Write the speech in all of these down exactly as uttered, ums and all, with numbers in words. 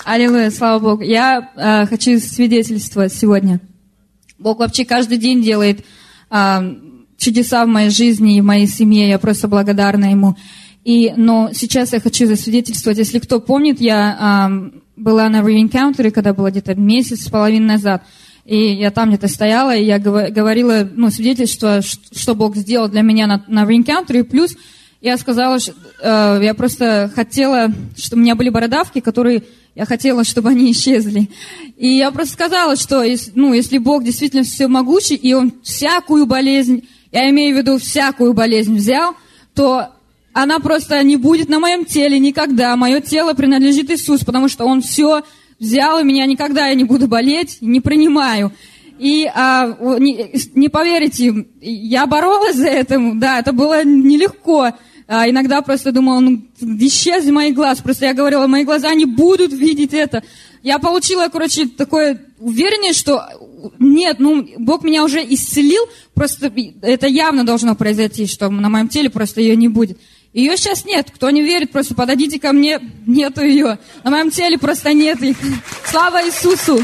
Аллилуйя, слава Богу. Я э, хочу свидетельствовать сегодня. Бог вообще каждый день делает э, чудеса в моей жизни и в моей семье. Я просто благодарна Ему. И, но сейчас я хочу засвидетельствовать. Если кто помнит, я э, была на re-encounter, когда было где-то месяц с половиной назад. И я там где-то стояла, и я говорила, ну, свидетельство, что Бог сделал для меня на, на re-encounter. И плюс я сказала, что э, я просто хотела, чтобы у меня были бородавки, которые я хотела, чтобы они исчезли. И я просто сказала, что ну, если Бог действительно всемогущий, и Он всякую болезнь, я имею в виду всякую болезнь взял, то она просто не будет на моем теле никогда. Мое тело принадлежит Иисусу, потому что Он все взял, и меня никогда я не буду болеть, не принимаю. И а, не, не поверите, я боролась за это, да, это было нелегко. А, иногда просто думала, ну, исчезли мои глаза. Просто я говорила, мои глаза не будут видеть это. Я получила, короче, такое уверение, что нет, ну, Бог меня уже исцелил, просто это явно должно произойти, что на моем теле просто ее не будет. Ее сейчас нет. Кто не верит, просто подойдите ко мне, нету ее. На моем теле просто нет их. Слава Иисусу!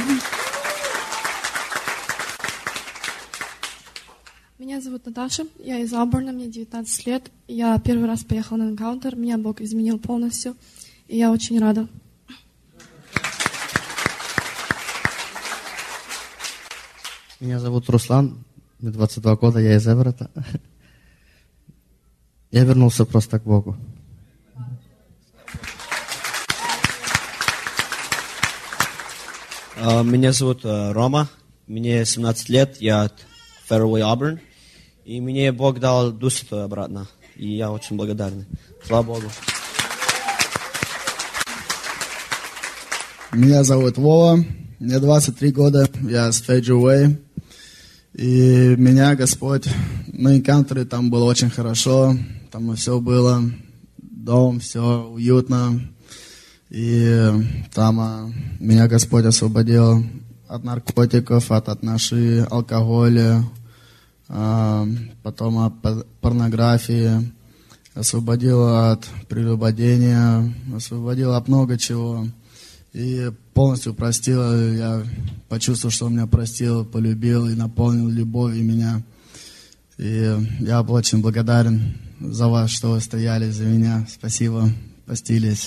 Меня зовут Наташа, я из Ауборна, мне девятнадцать лет. Я первый раз поехала на энкаунтер, меня Бог изменил полностью, и я очень рада. Меня зовут Руслан, мне двадцать два года, я из Эверетта. Я вернулся просто к Богу. Меня зовут Рома, мне семнадцать лет, я от Fairway Auburn. И мне Бог дал Дух Святой обратно. И я очень благодарен. Слава Богу. Меня зовут Вова. Мне двадцать три года. Я с Фейджуэй. И меня Господь на энкаунтере там было очень хорошо. Там все было. Дом, все уютно. И там а, меня Господь освободил от наркотиков, от отношений, алкоголя. Потом от порнографии, освободила от прелюбодения, освободила от много чего. И полностью простила. Я почувствовал, что Он меня простил, полюбил и наполнил любовью меня. И я был очень благодарен за вас, что вы стояли за меня. Спасибо, постились.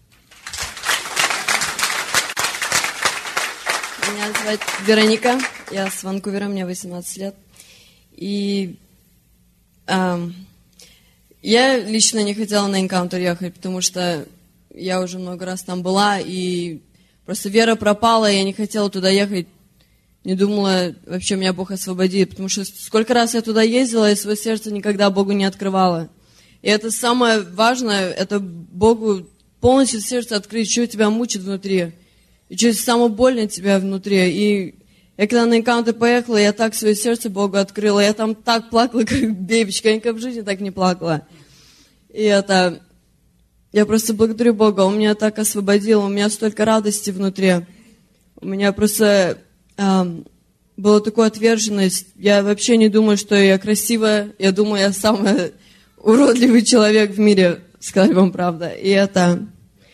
Меня зовут Вероника, я с Ванкувера, мне восемнадцать лет. И э, я лично не хотела на энкаунтер ехать, потому что я уже много раз там была, и просто вера пропала, и я не хотела туда ехать. Не думала, вообще меня Бог освободит, потому что сколько раз я туда ездила, и свое сердце никогда Богу не открывала. И это самое важное, это Богу полностью сердце открыть, что тебя мучит внутри, и что самое больное тебя внутри. И я когда на энкаунтер поехала, я так свое сердце Богу открыла. Я там так плакала, как бебечка. Я никогда в жизни так не плакала. И это... Я просто благодарю Бога. Он меня так освободил. У меня столько радости внутри. У меня просто эм, была такая отверженность. Я вообще не думаю, что я красивая. Я думаю, я самый уродливый человек в мире. Сказать вам правду. И это...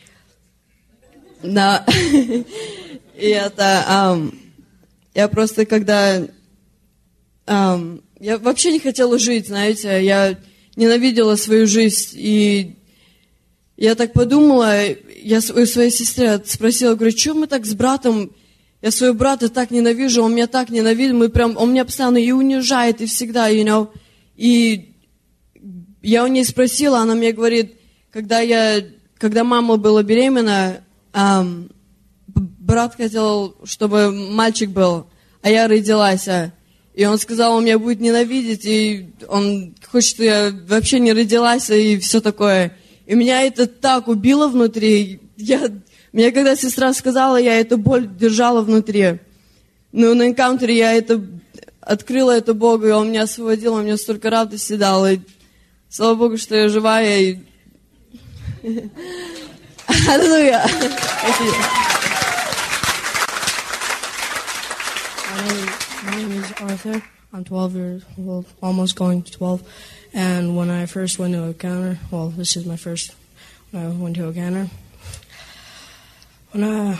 Да. И это... Я просто когда... Эм, я вообще не хотела жить, знаете. Я ненавидела свою жизнь. И я так подумала, я у своей сестры спросила, говорю, что мы так с братом... Я своего брата так ненавижу, он меня так ненавидит, мы прям, он меня постоянно и унижает, и всегда, you know. И я у нее спросила, она мне говорит, когда я... Когда мама была беременна... Эм, брат хотел, чтобы мальчик был, а я родилась. И он сказал, он меня будет ненавидеть, и он хочет, чтобы я вообще не родилась, и все такое. И меня это так убило внутри. Я, мне когда сестра сказала, я эту боль держала внутри. Но на энкаунтере я это открыла это Богу, и Он меня освободил, Он мне столько радости дал. И слава Богу, что я живая. И... Аллилуйя! My name is Arthur. I'm twelve years old, almost going to twelve. And when I first went to a encounter, well, this is my first when I went to a encounter. when I,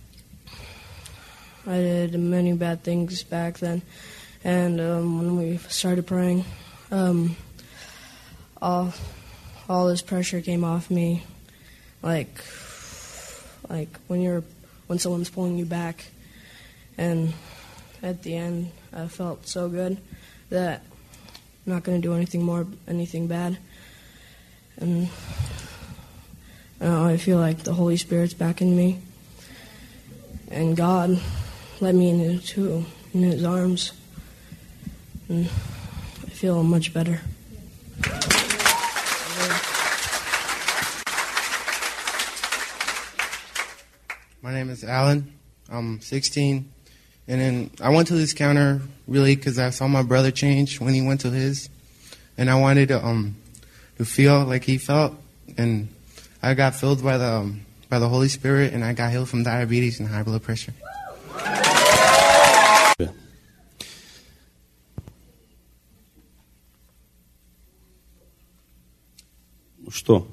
I did many bad things back then, and um, when we started praying, um, all, all this pressure came off me, like, like when you're, when someone's pulling you back, and at the end, I felt so good that I'm not going to do anything more, anything bad, and now I feel like the Holy Spirit's back in me, and God let me into in His arms, and I feel much better. My name is Alan. I'm sixteen, and then I went to this counter really because I saw my brother change when he went to his, and I wanted to um to feel like he felt, and I got filled by the um, by the Holy Spirit, and I got healed from diabetes and high blood pressure. Что?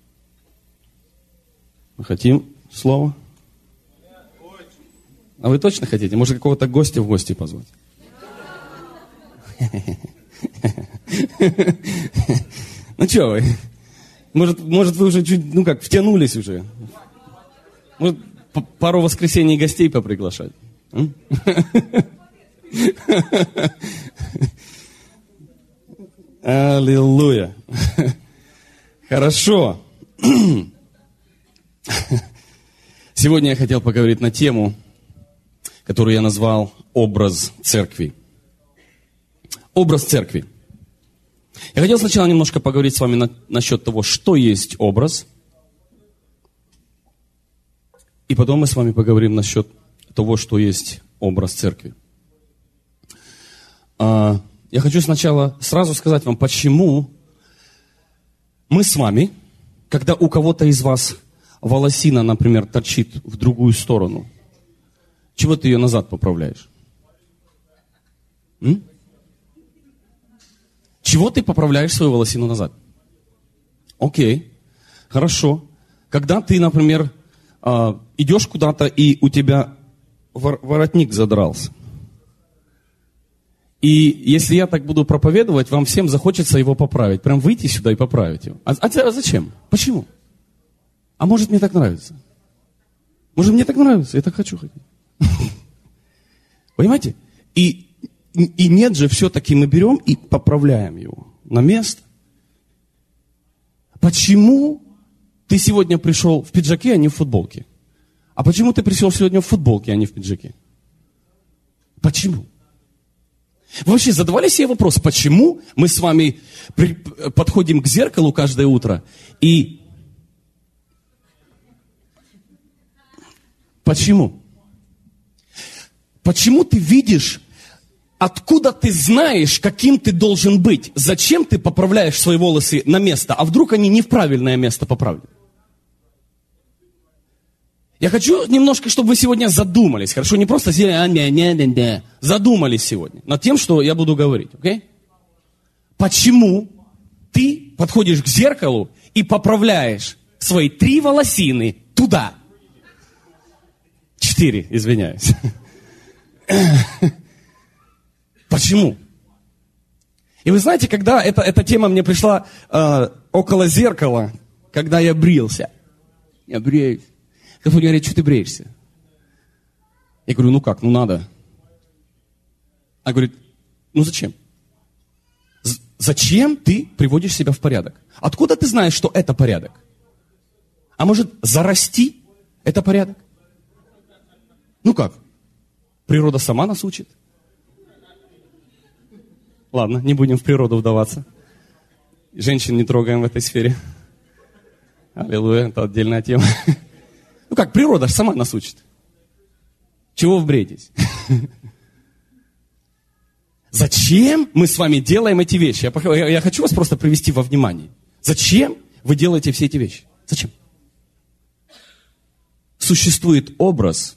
Мы хотим слово? А вы точно хотите? Может, какого-то гостя в гости позвать? Ну что вы? Может, может, вы уже чуть, ну как, втянулись уже? Может, пару воскресений гостей поприглашать? Аллилуйя. Хорошо. Сегодня я хотел поговорить на тему, которую я назвал «Образ церкви». Образ церкви. Я хотел сначала немножко поговорить с вами на, насчет того, что есть образ. И потом мы с вами поговорим насчет того, что есть образ церкви. А, я хочу сначала сразу сказать вам, почему мы с вами, когда у кого-то из вас волосина, например, торчит в другую сторону, чего ты ее назад поправляешь? М? Чего ты поправляешь свою волосину назад? Окей, хорошо. Когда ты, например, идешь куда-то, и у тебя воротник задрался. И если я так буду проповедовать, вам всем захочется его поправить. Прям выйти сюда и поправить его. А, а зачем? Почему? А может, мне так нравится? Может, мне так нравится? Я так хочу ходить. Понимаете? И И нет же, все-таки мы берем и поправляем его на место. Почему ты сегодня пришел в пиджаке, а не в футболке? А почему ты пришел сегодня в футболке, а не в пиджаке? Почему? Вы вообще задавали себе вопрос, почему мы с вами при, подходим к зеркалу каждое утро и... Почему? Почему ты видишь... Откуда ты знаешь, каким ты должен быть? Зачем ты поправляешь свои волосы на место? А вдруг они не в правильное место поправлены? Я хочу немножко, чтобы вы сегодня задумались. Хорошо, не просто сидели, задумались сегодня над тем, что я буду говорить. Okay? Почему ты подходишь к зеркалу и поправляешь свои три волосины туда? Четыре, извиняюсь. Почему? И вы знаете, когда эта, эта тема мне пришла э, около зеркала, когда я брился. Я бреюсь. Кто-то говорит, что ты бреешься? Я говорю, ну как, ну надо. А говорит, ну зачем? З- зачем ты приводишь себя в порядок? Откуда ты знаешь, что это порядок? А может, зарасти это порядок? Ну как? Природа сама нас учит. Ладно, не будем в природу вдаваться. Женщин не трогаем в этой сфере. Аллилуйя, это отдельная тема. Ну как, природа сама нас учит. Чего вы бредите? Зачем мы с вами делаем эти вещи? Я, я хочу вас просто привести во внимание. Зачем вы делаете все эти вещи? Зачем? Существует образ,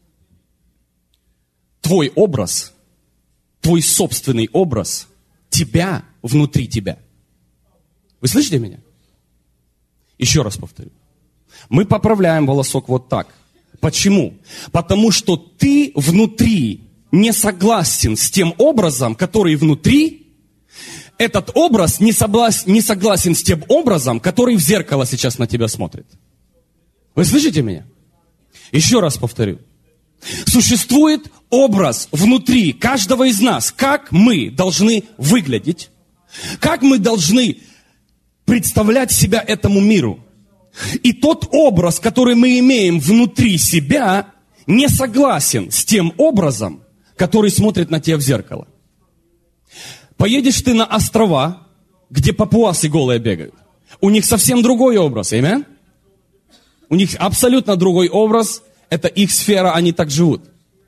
твой образ, твой собственный образ тебя внутри тебя. Вы слышите меня? Еще раз повторю. Мы поправляем волосок вот так. Почему? Потому что ты внутри не согласен с тем образом, который внутри. Этот образ не, соглас... не согласен с тем образом, который в зеркало сейчас на тебя смотрит. Вы слышите меня? Еще раз повторю. Существует образ внутри каждого из нас, как мы должны выглядеть, как мы должны представлять себя этому миру. И тот образ, который мы имеем внутри себя, не согласен с тем образом, который смотрит на тебя в зеркало. Поедешь ты на острова, где папуасы голые бегают. У них совсем другой образ, аминь? У них абсолютно другой образ. Это их сфера, они так живут.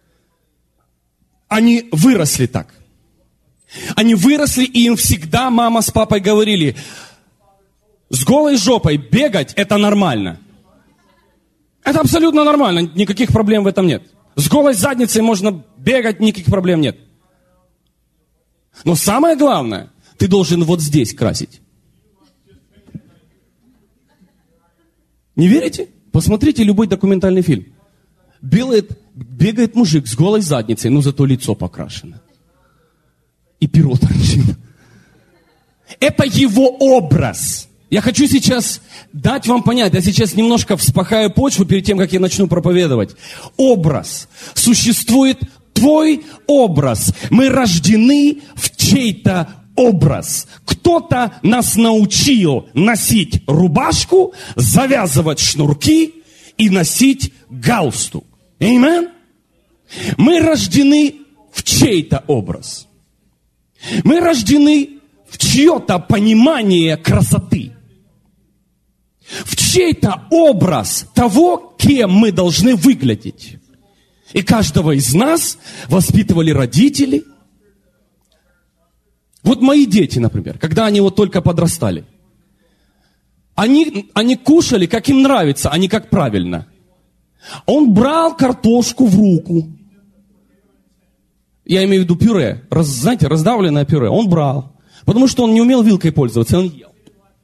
Они выросли так. Они выросли, и им всегда мама с папой говорили: с голой жопой бегать это нормально. Это абсолютно нормально, никаких проблем в этом нет. С голой задницей можно бегать, никаких проблем нет. Но самое главное, ты должен вот здесь красить. Не верите? Посмотрите любой документальный фильм. Бегает, бегает мужик с голой задницей, но зато лицо покрашено. И перо торчит. Это его образ. Я хочу сейчас дать вам понять, я сейчас немножко вспахаю почву перед тем, как я начну проповедовать. Образ. Существует твой образ. Мы рождены в чей-то образ. Кто-то нас научил носить рубашку, завязывать шнурки и носить галстук. Аминь? Мы рождены в чей-то образ. Мы рождены в чье-то понимание красоты. В чей-то образ того, кем мы должны выглядеть. И каждого из нас воспитывали родители. Вот мои дети, например, когда они вот только подрастали, они, они кушали, как им нравится, а не как правильно. Он брал картошку в руку. Я имею в виду пюре. Раз, знаете, раздавленное пюре. Он брал. Потому что он не умел вилкой пользоваться. Он ел.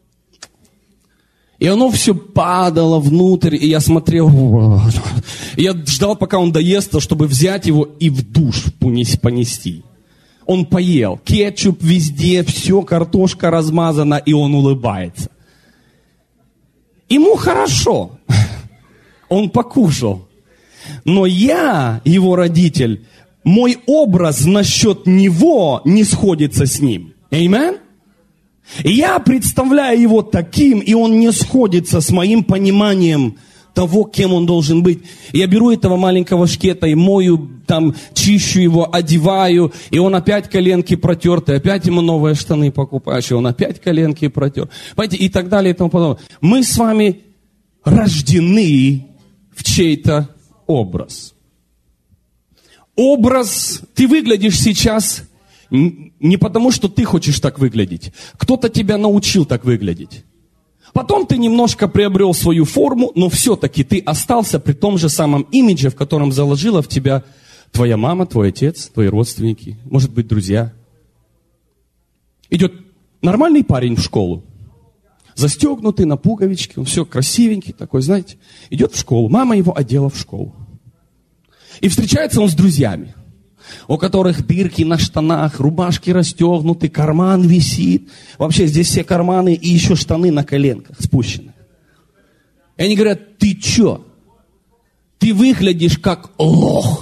И оно все падало внутрь. И я смотрел. И я ждал, пока он доест, чтобы взять его и в душ понести. Он поел. Кетчуп везде. Все, картошка размазана. И он улыбается. Ему хорошо. Он покушал. Но я, его родитель, мой образ насчет него не сходится с ним. Аминь? Я представляю его таким, и он не сходится с моим пониманием того, кем он должен быть. Я беру этого маленького шкета и мою, там, чищу его, одеваю, и он опять коленки протерты, опять ему новые штаны покупаешь, и он опять коленки протер. Понимаете, и так далее, и тому подобное. Мы с вами рождены в чей-то образ. Образ, ты выглядишь сейчас не потому, что ты хочешь так выглядеть. Кто-то тебя научил так выглядеть. Потом ты немножко приобрел свою форму, но все-таки ты остался при том же самом имидже, в котором заложила в тебя твоя мама, твой отец, твои родственники, может быть, друзья. Идет нормальный парень в школу. Застегнутый на пуговички, он все красивенький такой, знаете. Идет в школу, мама его одела в школу. И встречается он с друзьями, у которых дырки на штанах, рубашки расстегнуты, карман висит. Вообще здесь все карманы и еще штаны на коленках спущены. И они говорят: ты че? Ты выглядишь как лох.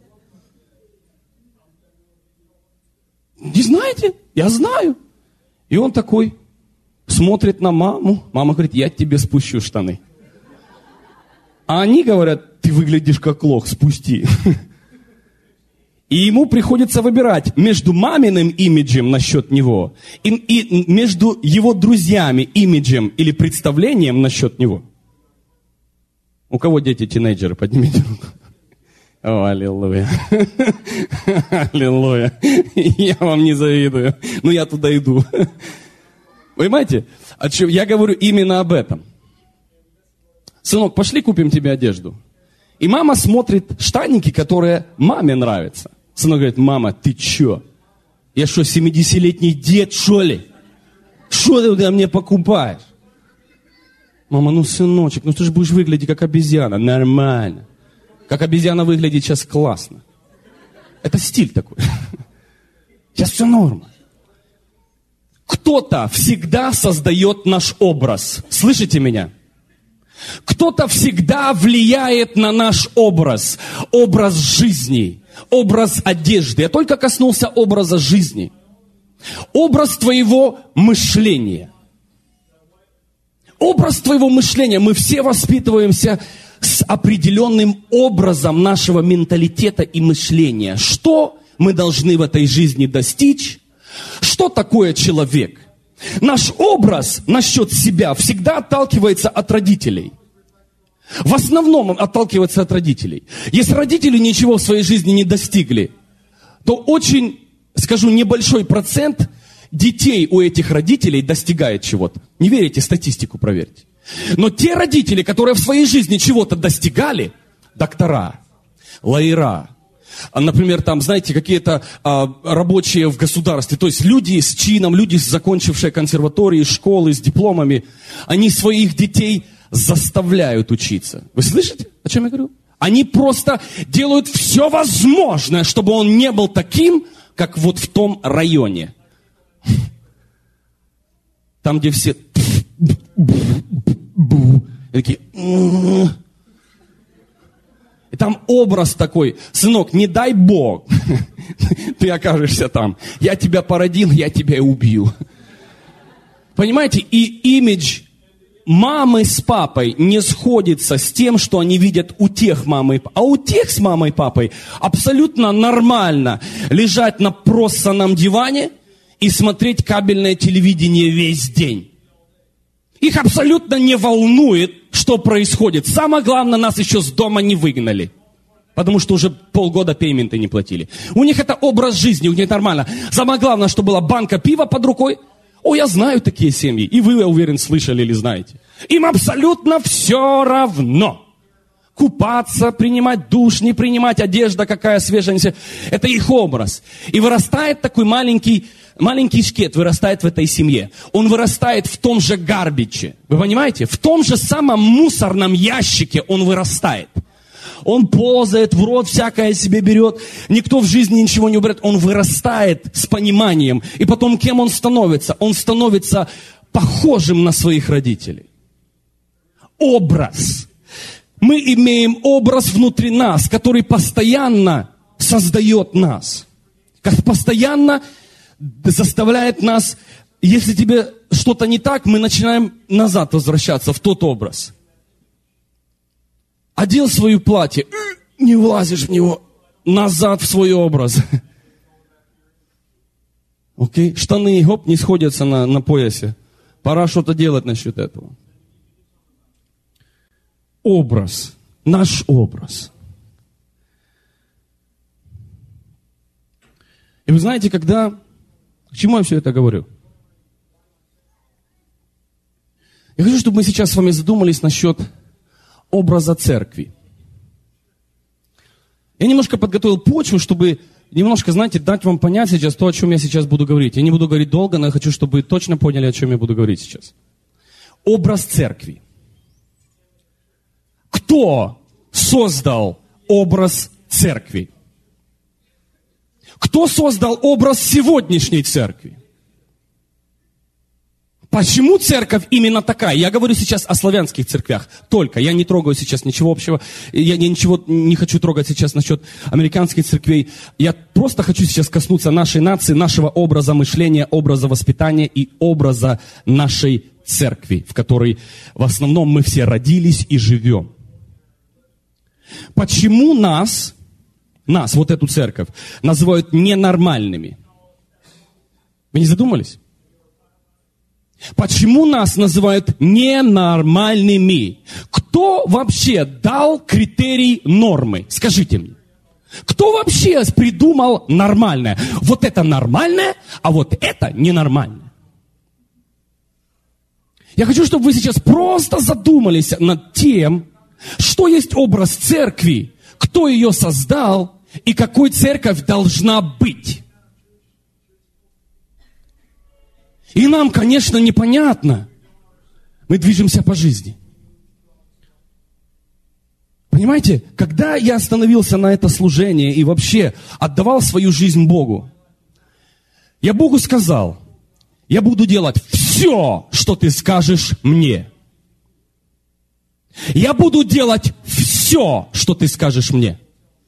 Не знаете? Я знаю. И он такой смотрит на маму. Мама говорит: я тебе спущу штаны. А они говорят: ты выглядишь как лох, спусти. И ему приходится выбирать между маминым имиджем насчет него и, и между его друзьями имиджем или представлением насчет него. У кого дети тинейджеры? Поднимите руку. О, аллилуйя. Аллилуйя. Я вам не завидую. Но я туда иду. Понимаете? Я говорю именно об этом. Сынок, пошли купим тебе одежду. И мама смотрит штанники, которые маме нравятся. Сынок говорит: мама, ты че? Я что, семидесятилетний дед, что ли? Что ты туда мне покупаешь? Мама, ну, сыночек, ну ты же будешь выглядеть как обезьяна. Нормально. Как обезьяна выглядит сейчас классно. Это стиль такой. Сейчас все норма. Кто-то всегда создает наш образ. Слышите меня? Кто-то всегда влияет на наш образ. Образ жизни. Образ одежды. Я только коснулся образа жизни. Образ твоего мышления. Образ твоего мышления. Мы все воспитываемся с определенным образом нашего менталитета и мышления. Что мы должны в этой жизни достичь? Что такое человек? Наш образ насчет себя всегда отталкивается от родителей. В основном он отталкивается от родителей. Если родители ничего в своей жизни не достигли, то очень, скажу, небольшой процент детей у этих родителей достигает чего-то. Не верите, статистику проверьте. Но те родители, которые в своей жизни чего-то достигали, доктора, лояра, например, там, знаете, какие-то а, рабочие в государстве, то есть люди с чином, люди, закончившие консерватории, школы, с дипломами, они своих детей заставляют учиться. Вы слышите, о чем я говорю? Они просто делают все возможное, чтобы он не был таким, как вот в том районе. Там, где все... И такие... И там образ такой: сынок, не дай Бог, ты окажешься там. Я тебя породил, я тебя и убью. Понимаете? И имидж мамы с папой не сходится с тем, что они видят у тех мамы и папы. А у тех с мамой и папой абсолютно нормально лежать на проссанном диване и смотреть кабельное телевидение весь день. Их абсолютно не волнует, что происходит. Самое главное, нас еще с дома не выгнали. Потому что уже полгода пейменты не платили. У них это образ жизни, у них нормально. Самое главное, что была банка пива под рукой. О, я знаю такие семьи. И вы, я уверен, слышали или знаете. Им абсолютно все равно. Купаться, принимать душ, не принимать, одежда какая свежая. Это их образ. И вырастает такой маленький... Маленький шкет вырастает в этой семье. Он вырастает в том же гарбиче. Вы понимаете? В том же самом мусорном ящике он вырастает. Он ползает, в рот всякое себе берет. Никто в жизни ничего не уберет. Он вырастает с пониманием. И потом кем он становится? Он становится похожим на своих родителей. Образ. Мы имеем образ внутри нас, который постоянно создает нас. Как постоянно заставляет нас, если тебе что-то не так, мы начинаем назад возвращаться в тот образ. Одел свое платье, не влазишь в него, назад в свой образ. Окей? Штаны, хоп, не сходятся на, на поясе. Пора что-то делать насчет этого. Образ, наш образ. И вы знаете, когда... К чему я все это говорю? Я хочу, чтобы мы сейчас с вами задумались насчет образа церкви. Я немножко подготовил почву, чтобы немножко, знаете, дать вам понять сейчас то, о чем я сейчас буду говорить. Я не буду говорить долго, но я хочу, чтобы вы точно поняли, о чем я буду говорить сейчас. Образ церкви. Кто создал образ церкви? Кто создал образ сегодняшней церкви? Почему церковь именно такая? Я говорю сейчас о славянских церквях только. Я не трогаю сейчас ничего общего. Я ничего не хочу трогать сейчас насчет американских церквей. Я просто хочу сейчас коснуться нашей нации, нашего образа мышления, образа воспитания и образа нашей церкви, в которой в основном мы все родились и живем. Почему нас... Нас, вот эту церковь, называют ненормальными. Вы не задумались? Почему нас называют ненормальными? Кто вообще дал критерий нормы? Скажите мне. Кто вообще придумал нормальное? Вот это нормальное, а вот это ненормальное. Я хочу, чтобы вы сейчас просто задумались над тем, что есть образ церкви, кто ее создал, и какой церковь должна быть. И нам, конечно, непонятно. Мы движемся по жизни. Понимаете, когда я остановился на это служение и вообще отдавал свою жизнь Богу, я Богу сказал, я буду делать все, что ты скажешь мне. Я буду делать все, что ты скажешь мне.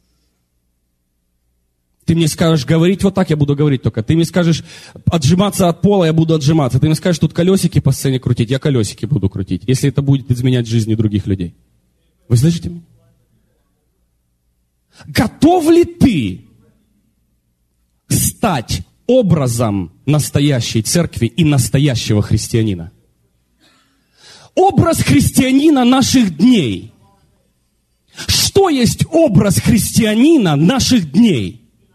Ты мне скажешь говорить вот так, я буду говорить только. Ты мне скажешь отжиматься от пола, я буду отжиматься. Ты мне скажешь тут колесики по сцене крутить, я колесики буду крутить, если это будет изменять жизни других людей. Вы слышите меня? Готов ли ты стать образом настоящей церкви и настоящего христианина? Образ христианина наших дней. Что есть образ христианина наших дней?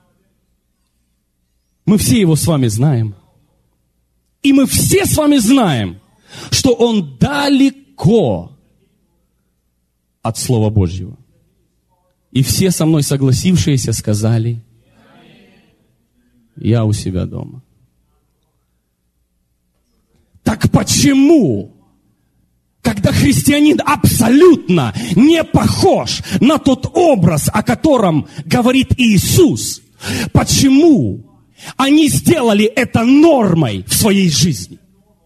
Мы все его с вами знаем. И мы все с вами знаем, что он далеко от Слова Божьего. И все со мной согласившиеся сказали: я у себя дома. Так почему, когда христианин абсолютно не похож на тот образ, о котором говорит Иисус, почему они сделали это нормой в своей жизни?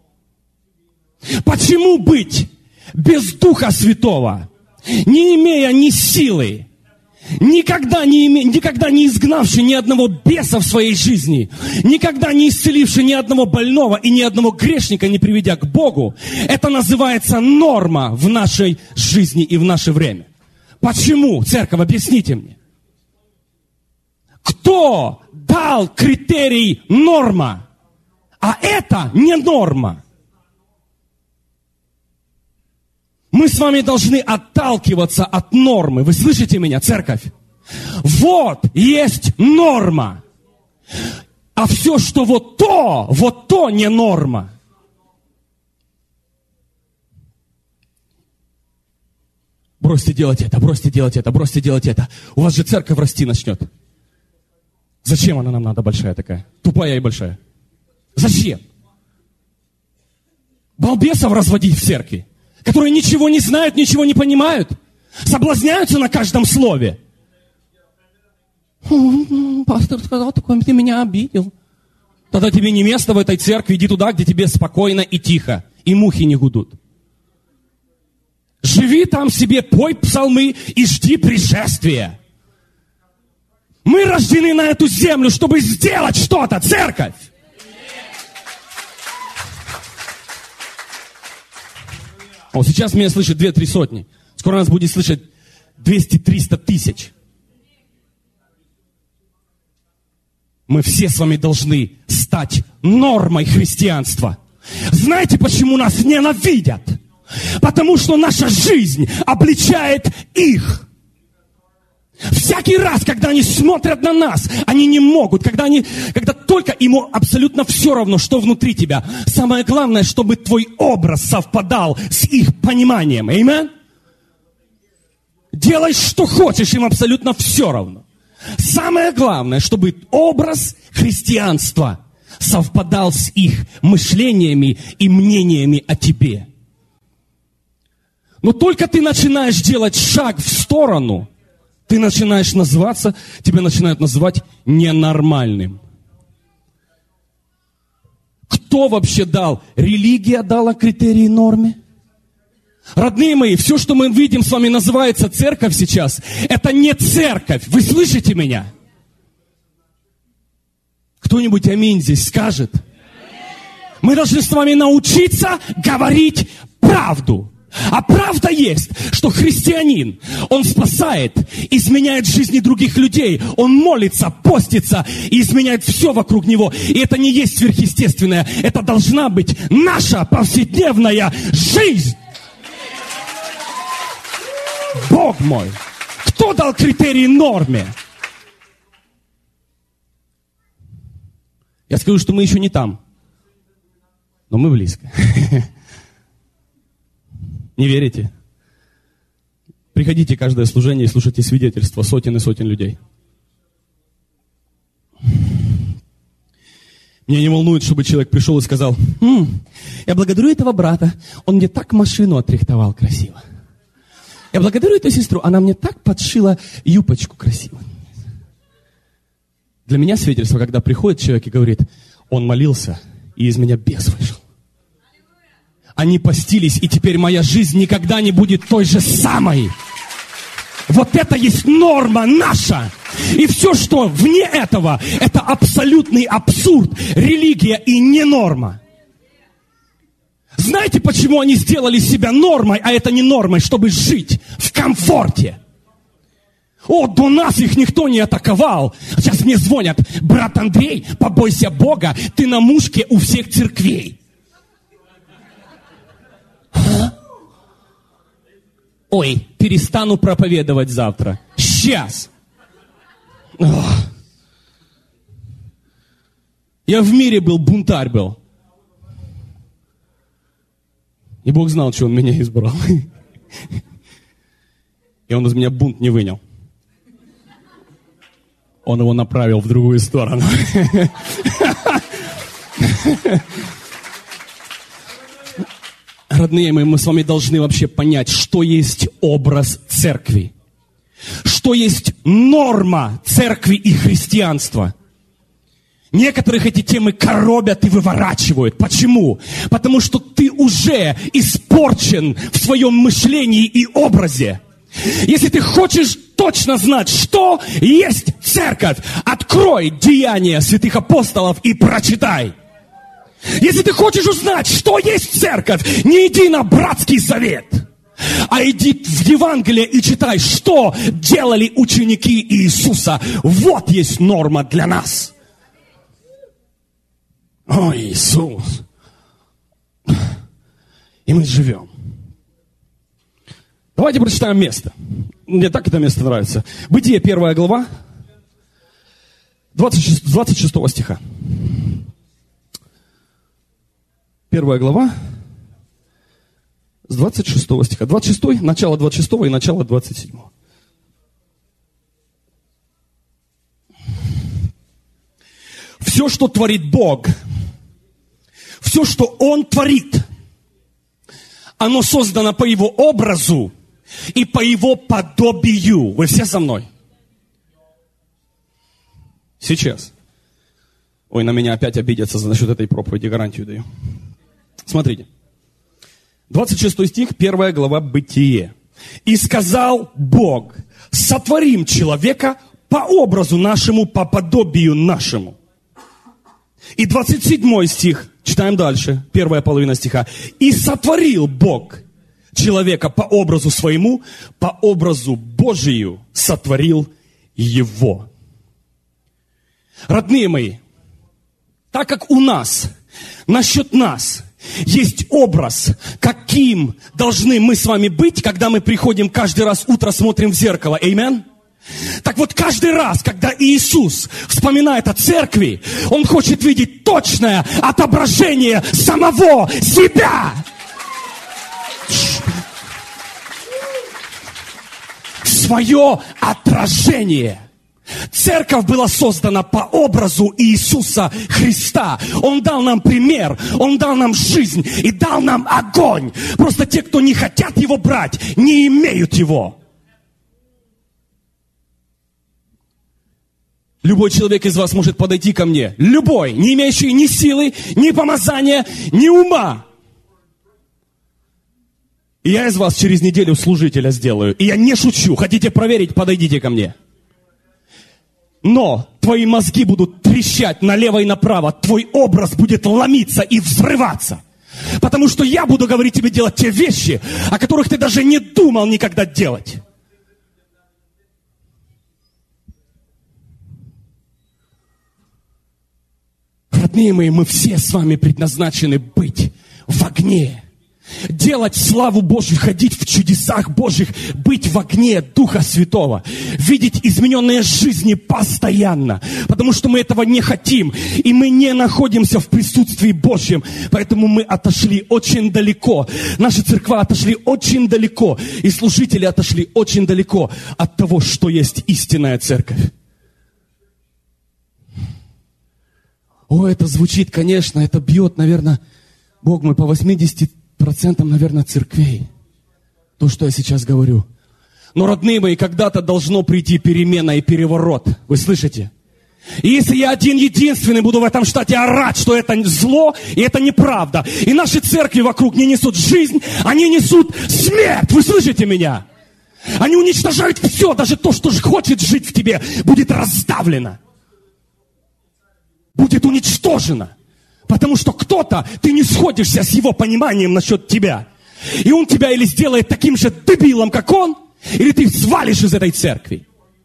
Почему быть без Духа Святого, не имея ни силы, никогда не, име, никогда не изгнавший ни одного беса в своей жизни, никогда не исцеливший ни одного больного и ни одного грешника не приведя к Богу, это называется норма в нашей жизни и в наше время? Почему, церковь, объясните мне? Кто дал критерий норма, а это не норма? Мы с вами должны отталкиваться от нормы. Вы слышите меня, церковь? Вот есть норма. А все, что вот то, вот то не норма. Бросьте делать это, бросьте делать это, бросьте делать это. У вас же церковь расти начнет. Зачем она нам надо большая такая? Тупая и большая. Зачем? Балбесов разводить в церкви, которые ничего не знают, ничего не понимают, соблазняются на каждом слове. Пастор сказал такое, ты меня обидел. Тогда тебе не место в этой церкви, иди туда, где тебе спокойно и тихо, и мухи не гудут. Живи там себе, пой псалмы и жди пришествия. Мы рождены на эту землю, чтобы сделать что-то, церковь. Вот сейчас меня слышит две-три сотни. Скоро нас будет слышать двести-триста тысяч. Мы все с вами должны стать нормой христианства. Знаете, почему нас ненавидят? Потому что наша жизнь обличает их. Всякий раз, когда они смотрят на нас, они не могут, когда, они, когда только ему абсолютно все равно, что внутри тебя. Самое главное, чтобы твой образ совпадал с их пониманием. Аминь? Делай, что хочешь, им абсолютно все равно. Самое главное, чтобы образ христианства совпадал с их мышлениями и мнениями о тебе. Но только ты начинаешь делать шаг в сторону, ты начинаешь называться, тебя начинают называть ненормальным. Кто вообще дал? Религия дала критерии норме? Родные мои, все, что мы видим с вами называется церковь сейчас, это не церковь. Вы слышите меня? Кто-нибудь аминь здесь скажет? Мы должны с вами научиться говорить правду. А правда есть, что христианин, он спасает, изменяет жизни других людей, он молится, постится и изменяет все вокруг него. И это не есть сверхъестественное, это должна быть наша повседневная жизнь. Бог мой, кто дал критерии норме? Я скажу, что мы еще не там, но мы близко. Не верите? Приходите каждое служение и слушайте свидетельства сотен и сотен людей. Меня не волнует, чтобы человек пришел и сказал: «М, я благодарю этого брата, он мне так машину отрихтовал красиво». Я благодарю эту сестру, она мне так подшила юбочку красивую. Для меня свидетельство, когда приходит человек и говорит, он молился, и из меня бес вышел. Они постились, и теперь моя жизнь никогда не будет той же самой. Вот это есть норма наша. И все, что вне этого, это абсолютный абсурд, религия и не норма. Знаете, почему они сделали себя нормой, а это не нормой, чтобы жить в комфорте? О, до нас их никто не атаковал. Сейчас мне звонят, брат Андрей, побойся Бога, ты на мушке у всех церквей. А? Ой, перестану проповедовать завтра. Сейчас. Ох. Я в мире был, бунтарь был. И Бог знал, что Он меня избрал. И Он из меня бунт не вынял. Он его направил в другую сторону. Родные мои, мы с вами должны вообще понять, что есть образ церкви. Что есть норма церкви и христианства. Некоторых эти темы коробят и выворачивают. Почему? Потому что ты уже испорчен в своем мышлении и образе. Если ты хочешь точно знать, что есть церковь, открой Деяния святых апостолов и прочитай. Если ты хочешь узнать, что есть церковь, не иди на братский совет, а иди в Евангелие и читай, что делали ученики Иисуса. Вот есть норма для нас. О, Иисус. И мы живем. Давайте прочитаем место. Мне так это место нравится. Бытие, первая глава, двадцать шестого стиха. Первая глава, с двадцать шестого стиха. двадцать шестой, начало двадцать шестого и начало двадцать седьмого. Все, что творит Бог, все, что Он творит, оно создано по Его образу и по Его подобию. Вы все со мной? Сейчас. Ой, на меня опять обидятся за насчет этой проповеди, гарантию даю. Смотрите. двадцать шестой стих, первая глава Бытие. «И сказал Бог, сотворим человека по образу нашему, по подобию нашему». И двадцать седьмой стих, читаем дальше, первая половина стиха. «И сотворил Бог человека по образу своему, по образу Божию сотворил его». Родные мои, так как у нас, насчет нас, есть образ, каким должны мы с вами быть, когда мы приходим каждый раз утро, смотрим в зеркало. Аминь. Так вот, каждый раз, когда Иисус вспоминает о церкви, Он хочет видеть точное отображение самого себя. Свое отражение. Церковь была создана по образу Иисуса Христа. Он дал нам пример, Он дал нам жизнь и дал нам огонь. Просто те, кто не хотят его брать, не имеют его. Любой человек из вас может подойти ко мне. Любой, не имеющий ни силы, ни помазания, ни ума. И я из вас через неделю служителя сделаю. И я не шучу. Хотите проверить, подойдите ко мне. Но твои мозги будут трещать налево и направо. Твой образ будет ломиться и взрываться. Потому что я буду говорить тебе делать те вещи, о которых ты даже не думал никогда делать. Родные мои, мы все с вами предназначены быть в огне. Делать славу Божью, ходить в чудесах Божьих, быть в огне Духа Святого, видеть измененные жизни постоянно, потому что мы этого не хотим, и мы не находимся в присутствии Божьем, поэтому мы отошли очень далеко, наши церква отошли очень далеко, и служители отошли очень далеко от того, что есть истинная церковь. О, это звучит, конечно, это бьет, наверное, Бог мой, по восьмидесяти процентам, наверное, церквей. То, что я сейчас говорю. Но, родные мои, когда-то должно прийти перемена и переворот. Вы слышите? И если я один единственный буду в этом штате орать, что это зло, и это неправда, и наши церкви вокруг не несут жизнь, они несут смерть. Вы слышите меня? Они уничтожают все, даже то, что хочет жить в тебе, будет раздавлено. Будет уничтожено. Потому что кто-то, ты не сходишься с его пониманием насчет тебя. И он тебя или сделает таким же дебилом, как он, или ты свалишь из этой церкви.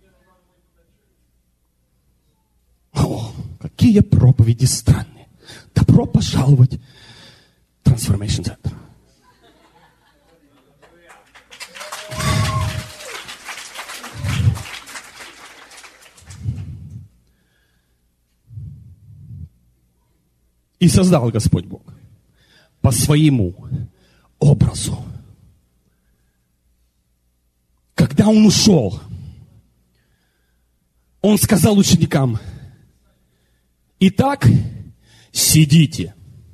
О, какие проповеди странные. Добро пожаловать в Transformation Center. И создал Господь Бог по своему образу. Когда Он ушел, Он сказал ученикам: итак, сидите.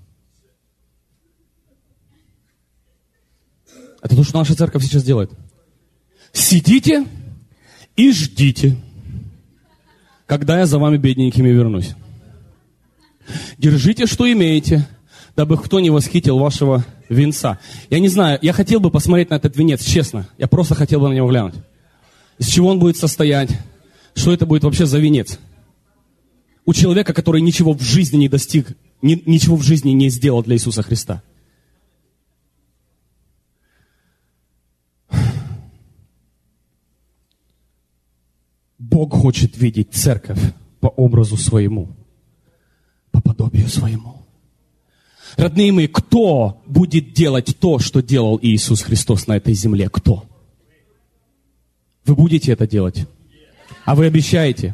Это то, что наша церковь сейчас делает. Сидите и ждите, когда я за вами, бедненькими, вернусь. Держите, что имеете, дабы кто не восхитил вашего венца. Я не знаю, я хотел бы посмотреть на этот венец, честно. Я просто хотел бы на него глянуть. Из чего он будет состоять? Что это будет вообще за венец? У человека, который ничего в жизни не достиг, ни, ничего в жизни не сделал для Иисуса Христа. Бог хочет видеть церковь по образу своему, по подобию своему. Родные мои, кто будет делать то, что делал Иисус Христос на этой земле? Кто? Вы будете это делать? А вы обещаете?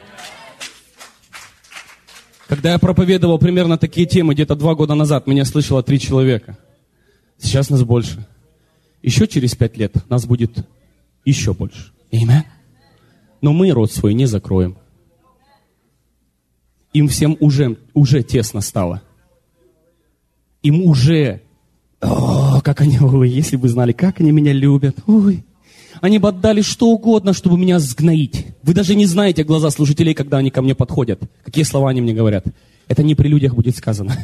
Когда я проповедовал примерно такие темы, где-то два года назад, меня слышало три человека. Сейчас нас больше. Еще через пять лет нас будет еще больше. Аминь. Но мы рот свой не закроем. Им всем уже, уже тесно стало. Им уже, о, как они, ой, если бы знали, как они меня любят. Ой, они бы отдали что угодно, чтобы меня сгноить. Вы даже не знаете глаза служителей, когда они ко мне подходят. Какие слова они мне говорят. Это не при людях будет сказано.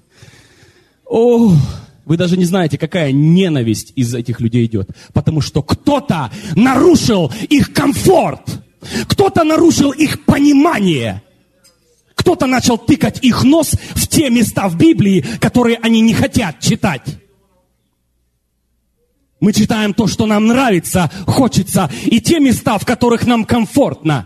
О, вы даже не знаете, какая ненависть из этих людей идет. Потому что кто-то нарушил их комфорт. Кто-то нарушил их понимание. Кто-то начал тыкать их нос в те места в Библии, которые они не хотят читать. Мы читаем то, что нам нравится, хочется, и те места, в которых нам комфортно.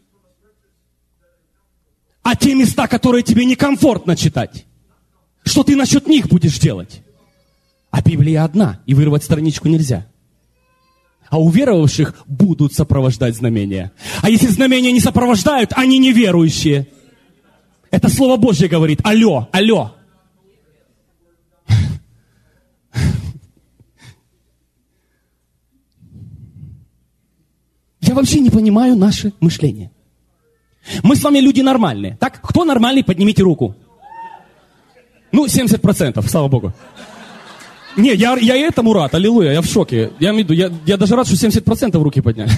А те места, которые тебе некомфортно читать, что ты насчет них будешь делать? А Библия одна, и вырвать страничку нельзя. А у верующих будут сопровождать знамения. А если знамения не сопровождают, они неверующие. Это Слово Божье говорит. Алло, алло. Я вообще не понимаю наше мышление. Мы с вами люди нормальные. Так, кто нормальный, поднимите руку. Ну, семьдесят процентов, слава Богу. Не, я, я и этому рад, аллилуйя, я в шоке. Я, имею в виду, я, я даже рад, что семьдесят процентов руки подняли.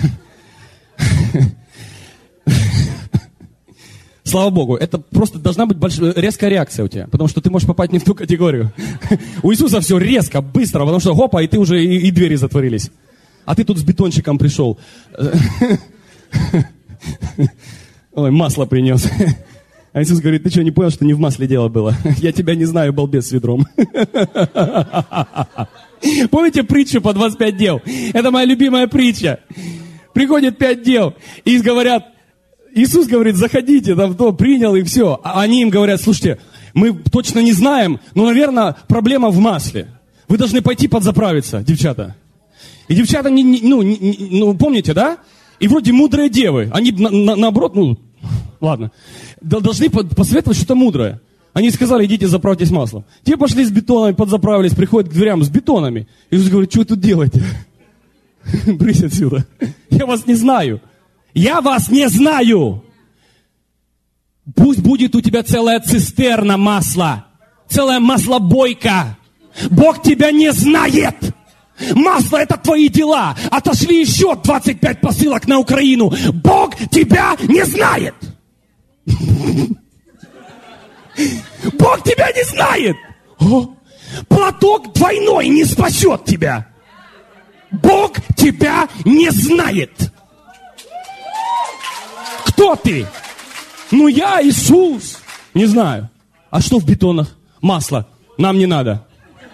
Слава Богу, это просто должна быть большая, резкая реакция у тебя, потому что ты можешь попасть не в ту категорию. У Иисуса все резко, быстро, потому что хопа, и ты уже, и, и двери затворились. А ты тут с бетончиком пришел. Ой, масло принес. А Иисус говорит: ты что, не понял, что не в масле дело было? Я тебя не знаю, балбес с ведром. Помните притчу по двадцать пять дел? Это моя любимая притча. Приходят пять дел и говорят, Иисус говорит: заходите, там то, принял и все. А они им говорят: слушайте, мы точно не знаем, но, наверное, проблема в масле. Вы должны пойти подзаправиться, девчата. И девчата, не, не, ну, не, ну, помните, да? И вроде мудрые девы. Они на, на, наоборот, ну, ладно, должны посоветовать что-то мудрое. Они сказали: идите заправьтесь маслом. Те пошли с бетонами, подзаправились, приходят к дверям с бетонами. Иисус говорит: что вы тут делаете? Брысь отсюда. Я вас не знаю. Я вас не знаю. Пусть будет у тебя целая цистерна масла. Целая маслобойка. Бог тебя не знает. Масло это твои дела. Отошли еще двадцать пять посылок на Украину. Бог тебя не знает. Бог тебя не знает. О, платок двойной не спасет тебя. Бог тебя не знает. Кто ты? Ну я Иисус. Не знаю. А что в бетонах? Масло. Нам не надо.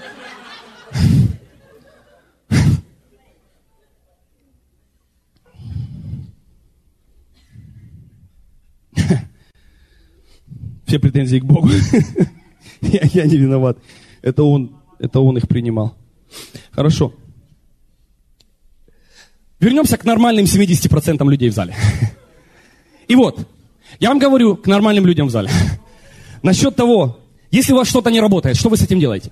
Все претензии к Богу. я, я не виноват. Это он, это он их принимал. Хорошо. Вернемся к нормальным семидесяти процентам людей в зале. И вот, я вам говорю к нормальным людям в зале. Насчет того, если у вас что-то не работает, что вы с этим делаете?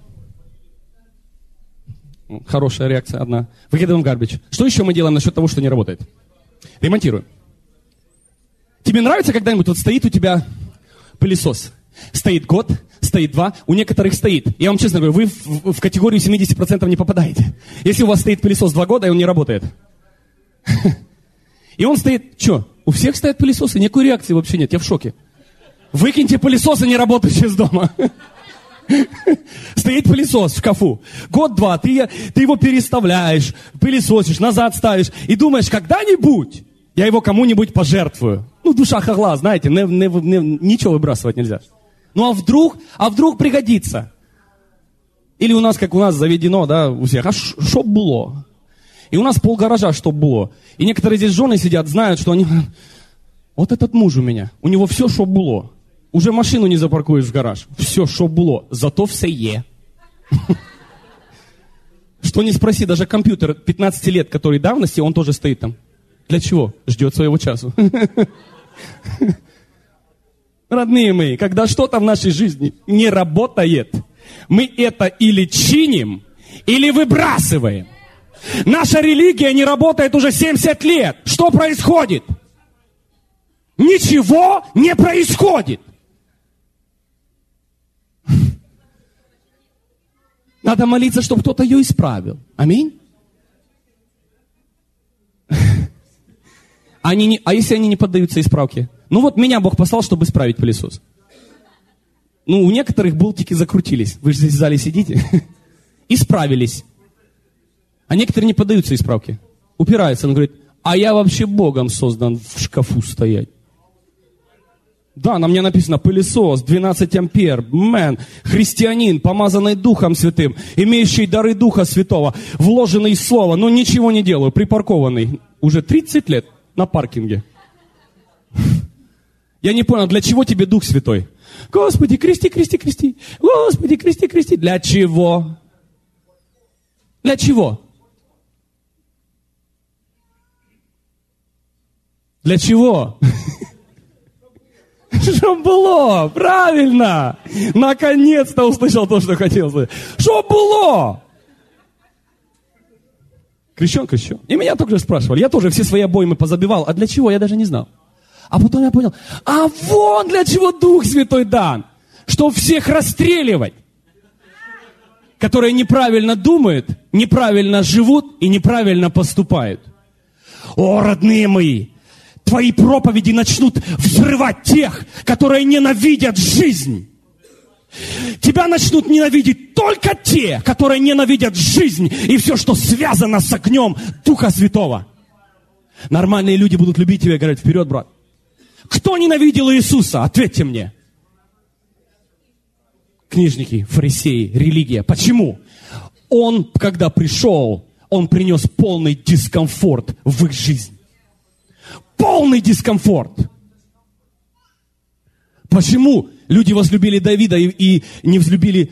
Хорошая реакция одна. Выкидываем гарбидж. Что еще мы делаем насчет того, что не работает? Ремонтируем. Тебе нравится когда-нибудь, вот стоит у тебя пылесос? Стоит год, стоит два, у некоторых стоит. Я вам честно говорю, вы в, в категорию семидесяти процентов не попадаете. Если у вас стоит пылесос два года, и он не работает. И он стоит, что? У всех стоят пылесосы, никакой реакции вообще нет, я в шоке. Выкиньте пылесосы, не работающие из дома. Стоит пылесос в шкафу. Год-два, ты, ты его переставляешь, пылесосишь, назад ставишь. И думаешь, когда-нибудь я его кому-нибудь пожертвую. Ну, душа хохла, знаете, не, не, не, ничего выбрасывать нельзя. Ну, а вдруг, а вдруг пригодится? Или у нас, как у нас заведено, да, у всех, а чтоб было? И у нас полгаража, чтоб было. И некоторые здесь жены сидят, знают, что они... Вот этот муж у меня, у него все, чтоб было. Уже машину не запаркуешь в гараж. Все, чтоб было. Зато все е. Что не спроси, даже компьютер пятнадцати лет, который давности, он тоже стоит там. Для чего? Ждет своего часу. Родные мои, когда что-то в нашей жизни не работает, мы это или чиним, или выбрасываем. Наша религия не работает уже семьдесят лет. Что происходит? Ничего не происходит. Надо молиться, чтобы кто-то ее исправил. Аминь. Они не, а если они не поддаются исправке? Ну вот меня Бог послал, чтобы исправить пылесос. Ну, у некоторых болтики закрутились. Вы же здесь в зале сидите. Исправились. А некоторые не поддаются исправке. Упираются. Он говорит, а я вообще Богом создан в шкафу стоять. Да, на мне написано пылесос, двенадцать ампер, мэн, христианин, помазанный Духом Святым, имеющий дары Духа Святого, вложенный в Слово, но ничего не делаю, припаркованный уже тридцать лет на паркинге. Я не понял, для чего тебе Дух Святой? Господи, крести, крести, крести. Господи, крести, крести. Для чего? Для чего? Для чего? Чтоб было, правильно. Наконец-то услышал то, что хотел сказать. Чтоб было. Крещен, крещен. И меня тоже спрашивали. Я тоже все свои обоймы позабивал. А для чего? Я даже не знал. А потом я понял, а вон для чего Дух Святой дан. Чтоб всех расстреливать. Которые неправильно думают, неправильно живут и неправильно поступают. О, родные мои, твои проповеди начнут взрывать тех, которые ненавидят жизнь. Тебя начнут ненавидеть только те, которые ненавидят жизнь и все, что связано с огнем Духа Святого. Нормальные люди будут любить тебя и говорить, вперед, брат. Кто ненавидел Иисуса? Ответьте мне. Книжники, фарисеи, религия. Почему? Он, когда пришел, он принес полный дискомфорт в их жизнь. Полный дискомфорт. Почему люди возлюбили Давида и, и не возлюбили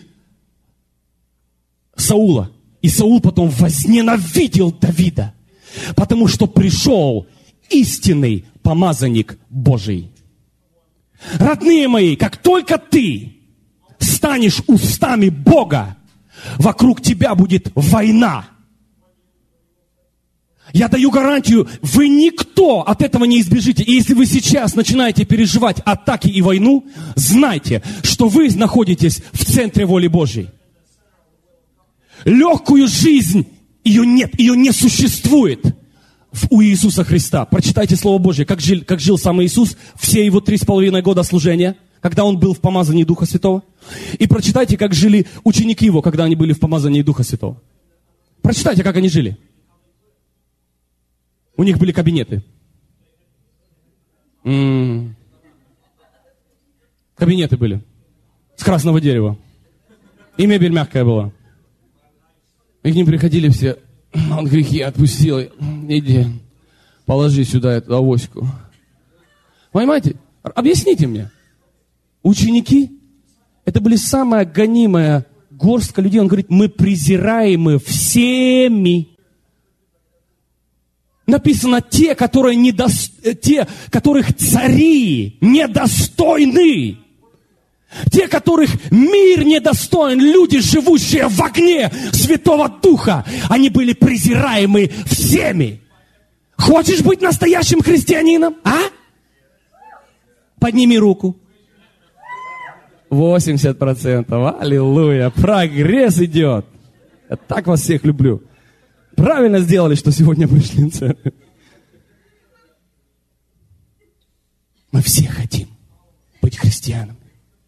Саула? И Саул потом возненавидел Давида. Потому что пришел истинный помазанник Божий. Родные мои, как только ты станешь устами Бога, вокруг тебя будет война. Я даю гарантию, вы никто от этого не избежите. И если вы сейчас начинаете переживать атаки и войну, знайте, что вы находитесь в центре воли Божьей. Легкую жизнь Ее нет, ее не существует у Иисуса Христа. Прочитайте Слово Божье, как жил, как жил сам Иисус все его три с половиной года служения, когда он был в помазании Духа Святого. И прочитайте, как жили ученики его, когда они были в помазании Духа Святого. Прочитайте, как они жили. У них были кабинеты. М-м-м. Кабинеты были. С красного дерева. И мебель мягкая была. И к ним приходили все. Он грехи отпустил. Иди, положи сюда эту авоську. Понимаете? Объясните мне. Ученики, это были самая гонимая горстка людей. Он говорит, мы презираемы всеми. Написано, те, которые недо... те, которых цари недостойны. Те, которых мир недостоин, люди, живущие в огне Святого Духа, они были презираемы всеми. Хочешь быть настоящим христианином? А? Подними руку. восемьдесят процентов. Аллилуйя. Прогресс идет. Я так вас всех люблю. Правильно сделали, что сегодня пришли в церковь. Мы все хотим быть христианами.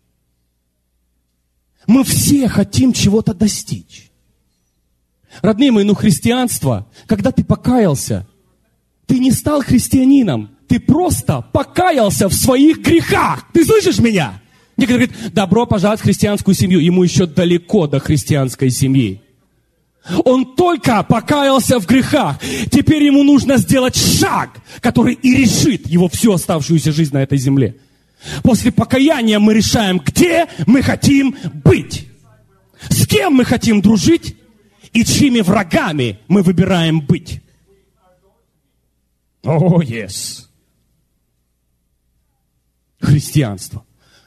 Мы все хотим чего-то достичь. Родные мои, ну христианство, когда ты покаялся, ты не стал христианином, ты просто покаялся в своих грехах. Ты слышишь меня? Некоторые говорят, добро пожаловать в христианскую семью. Ему еще далеко до христианской семьи. Он только покаялся в грехах. Теперь ему нужно сделать шаг, который и решит его всю оставшуюся жизнь на этой земле. После покаяния мы решаем, где мы хотим быть, с кем мы хотим дружить и чьими врагами мы выбираем быть. О, oh, yes. Христианство.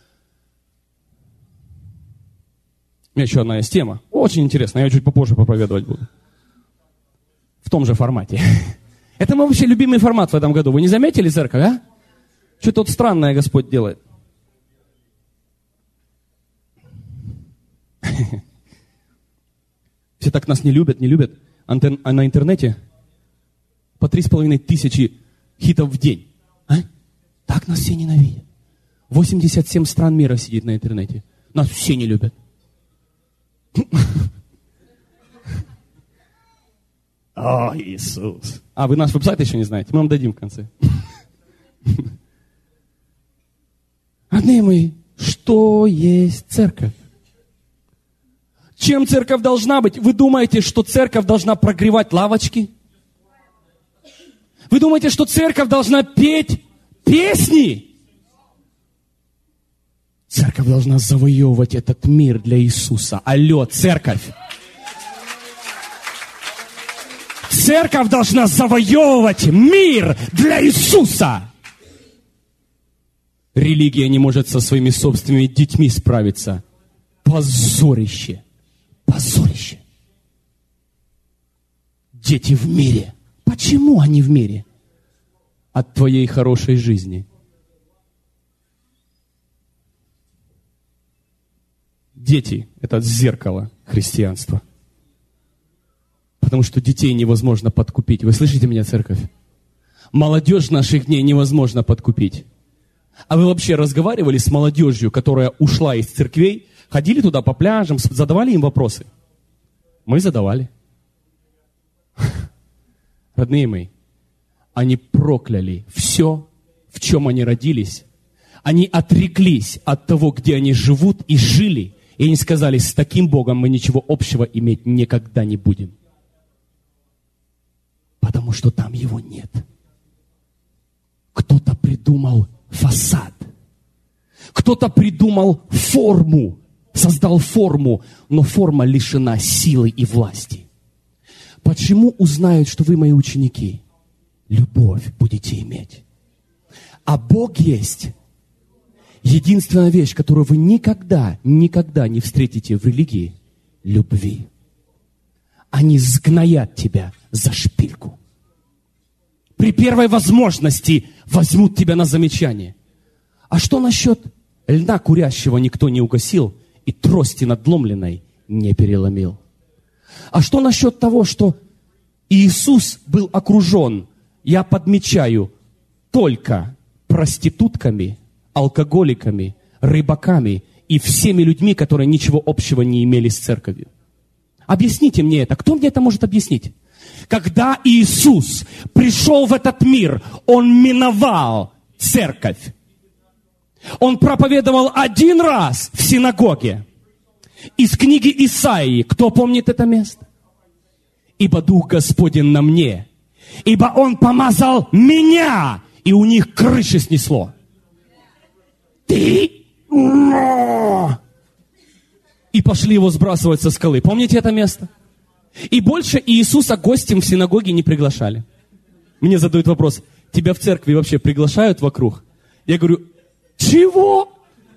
У меня еще одна есть тема. Очень интересная. Я чуть попозже проповедовать буду. В том же формате. Это мой вообще любимый формат в этом году. Вы не заметили, церковь, а? Что-то вот странное Господь делает. Все так нас не любят, не любят. Антен, а на интернете по три с половиной тысячи хитов в день. А? Так нас все ненавидят. восемьдесят семь стран мира сидит на интернете. Нас все не любят. О, Иисус. А, вы наш веб-сайт еще не знаете? Мы вам дадим в конце. Родные мои, что есть церковь? Чем церковь должна быть? Вы думаете, что церковь должна прогревать лавочки? Вы думаете, что церковь должна петь песни? Церковь должна завоевывать этот мир для Иисуса. Алло, церковь! Церковь должна завоевывать мир для Иисуса. Религия не может со своими собственными детьми справиться. Позорище. Позорище. Дети в мире. Почему они в мире? От твоей хорошей жизни. Дети – это зеркало христианства. Потому что детей невозможно подкупить. Вы слышите меня, церковь? Молодежь наших дней невозможно подкупить. А вы вообще разговаривали с молодежью, которая ушла из церквей, ходили туда по пляжам, задавали им вопросы? Мы задавали. Родные мои, они прокляли все, в чем они родились. Они отреклись от того, где они живут и жили. И они сказали, с таким Богом мы ничего общего иметь никогда не будем. Потому что там его нет. Кто-то придумал фасад. Кто-то придумал форму, создал форму, но форма лишена силы и власти. Почему узнают, что вы мои ученики? Любовь будете иметь. А Бог есть единственная вещь, которую вы никогда, никогда не встретите в религии – любви. Они сгноят тебя за шпильку. При первой возможности возьмут тебя на замечание. А что насчет льна курящего никто не угасил и трости надломленной не переломил? А что насчет того, что Иисус был окружен, я подмечаю, только проститутками, алкоголиками, рыбаками и всеми людьми, которые ничего общего не имели с церковью. Объясните мне это. Кто мне это может объяснить? Когда Иисус пришел в этот мир, Он миновал церковь. Он проповедовал один раз в синагоге. Из книги Исаии. Кто помнит это место? Ибо Дух Господень на мне. Ибо Он помазал меня. И у них крыши снесло. Ты? И пошли его сбрасывать со скалы. Помните это место? И больше Иисуса гостем в синагоге не приглашали. Мне задают вопрос: тебя в церкви вообще приглашают вокруг? Я говорю: чего?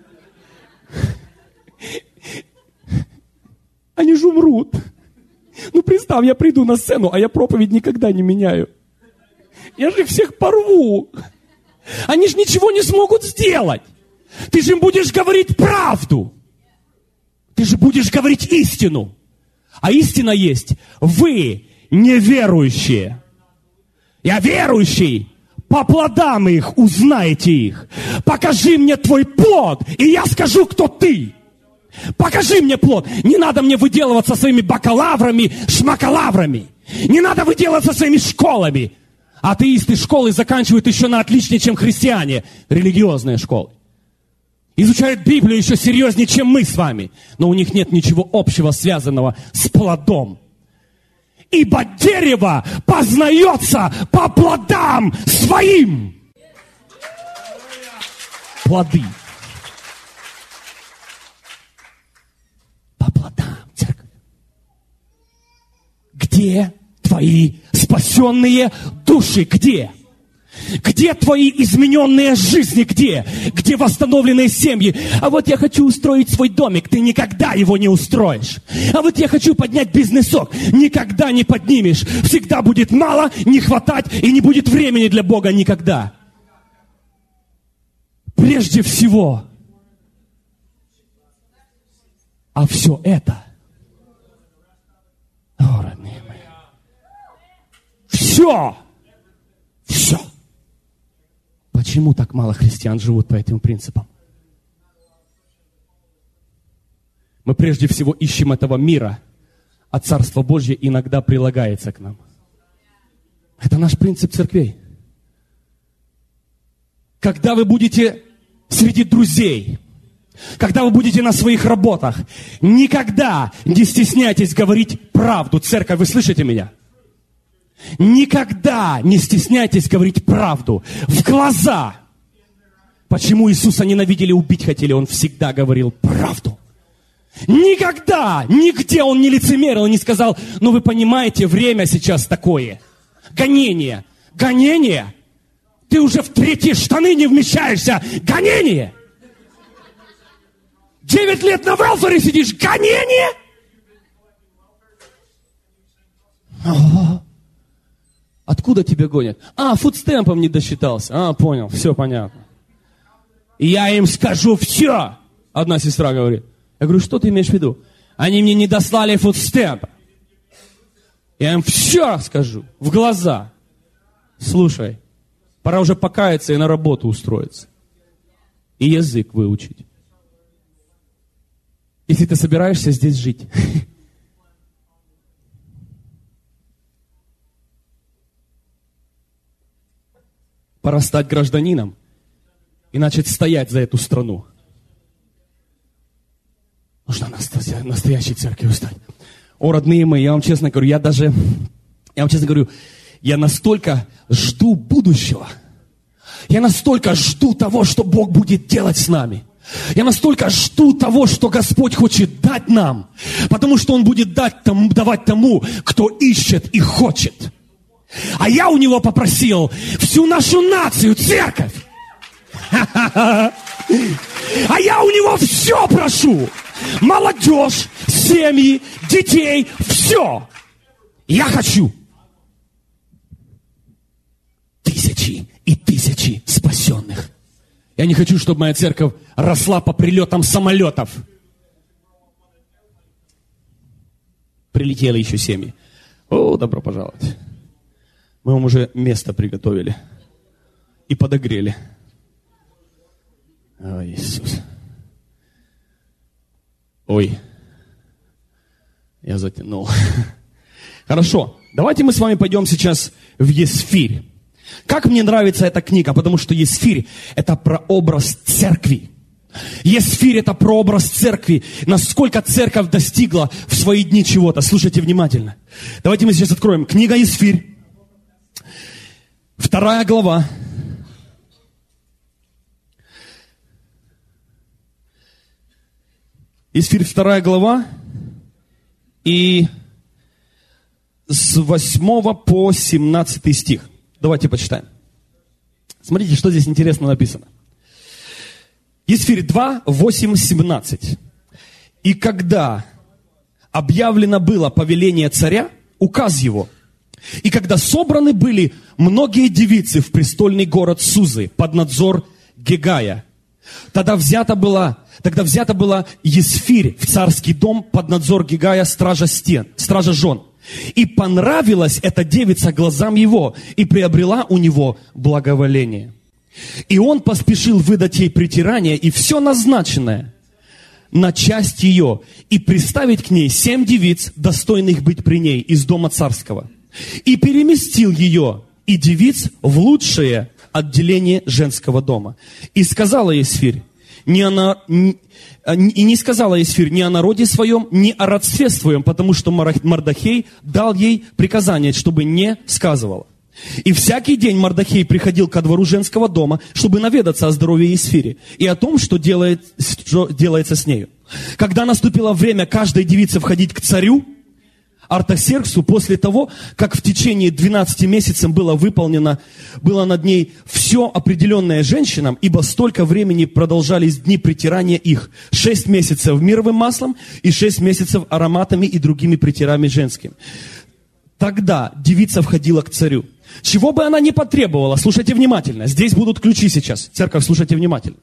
Они же умрут. Ну представь, я приду на сцену, а я проповедь никогда не меняю. Я же их всех порву. Они же ничего не смогут сделать. Ты же им будешь говорить правду. Ты же будешь говорить истину. А истина есть: вы неверующие. Я верующий. По плодам их узнаете их. Покажи мне твой плод, и я скажу, кто ты. Покажи мне плод. Не надо мне выделываться своими бакалаврами, шмакалаврами. Не надо выделываться своими школами. Атеисты школы заканчивают еще на отличнее, чем христиане. Религиозные школы. Изучают Библию еще серьезнее, чем мы с вами. Но у них нет ничего общего, связанного с плодом. Ибо дерево познается по плодам своим. Плоды. По плодам, церковь. Где твои спасенные души? Где? Где твои измененные жизни? Где? Где восстановленные семьи? А вот я хочу устроить свой домик. Ты никогда его не устроишь. А вот я хочу поднять бизнесок. Никогда не поднимешь. Всегда будет мало, не хватать, и не будет времени для Бога никогда. Прежде всего. А все это. О, родные мои. Все. Все. Почему так мало христиан живут по этим принципам? Мы прежде всего ищем этого мира, а Царство Божье иногда прилагается к нам. Это наш принцип церквей. Когда вы будете среди друзей, когда вы будете на своих работах, никогда не стесняйтесь говорить правду. Церковь, вы слышите меня? Никогда не стесняйтесь говорить правду в глаза. Почему Иисуса ненавидели, убить хотели? Он всегда говорил правду. Никогда, нигде он не лицемерил, не сказал: ну вы понимаете, время сейчас такое. Гонение. Гонение? Ты уже в третьи штаны не вмещаешься. Гонение. Девять лет на велфере сидишь. Гонение? Ого. Откуда тебя гонят? А, фудстемпом не досчитался. А, понял, все понятно. И я им скажу все. Одна сестра говорит. Я говорю: что ты имеешь в виду? Они мне не дослали фудстемпа. Я им все скажу в глаза. Слушай, пора уже покаяться и на работу устроиться. И язык выучить. Если ты собираешься здесь жить. Пора стать гражданином и начать стоять за эту страну. Нужно настоящей церковью стать. О, родные мои, я вам честно говорю, я даже, я вам честно говорю, я настолько жду будущего. Я настолько жду того, что Бог будет делать с нами. Я настолько жду того, что Господь хочет дать нам. Потому что Он будет дать тому, давать тому, кто ищет и хочет. А я у Него попросил всю нашу нацию, церковь. А я у Него все прошу. Молодежь, семьи, детей, все. Я хочу тысячи и тысячи спасенных. Я не хочу, чтобы моя церковь росла по прилетам самолетов. Прилетели еще семьи. О, добро пожаловать. Мы вам уже место приготовили и подогрели. О, Иисус. Ой, я затянул. Хорошо, давайте мы с вами пойдем сейчас в Есфирь. Как мне нравится эта книга, потому что Есфирь – это прообраз церкви. Есфирь – это прообраз церкви. Насколько церковь достигла в свои дни чего-то. Слушайте внимательно. Давайте мы сейчас откроем. Книга Есфирь. Вторая глава. Есфирь, вторая глава. И с восьмого по семнадцатый стих. Давайте почитаем. Смотрите, что здесь интересно написано. Есфирь два, восемь, семнадцать. «И когда объявлено было повеление царя, указ его, и когда собраны были многие девицы в престольный город Сузы под надзор Гегая, тогда взята была, тогда взята была Есфирь в царский дом под надзор Гегая, стража стен, стража жен. И понравилась эта девица глазам его, и приобрела у него благоволение. И он поспешил выдать ей притирание и все назначенное на часть ее, и приставить к ней семь девиц, достойных быть при ней из дома царского. И переместил ее и девиц в лучшее отделение женского дома. И сказала Есфирь, не о на... и не сказала Есфирь ни о народе своем, ни о родстве своем, потому что Мардохей дал ей приказание, чтобы не сказывала. И всякий день Мардохей приходил ко двору женского дома, чтобы наведаться о здоровье Есфири и о том, что, делает, что делается с нею. Когда наступило время каждой девице входить к царю Артаксерксу, после того, как в течение двенадцати месяцев было выполнено, было над ней все определенное женщинам, ибо столько времени продолжались дни притирания их. Шесть месяцев мировым маслом и шесть месяцев ароматами и другими притирами женскими. Тогда девица входила к царю. Чего бы она ни потребовала, слушайте внимательно, здесь будут ключи сейчас. Церковь, слушайте внимательно.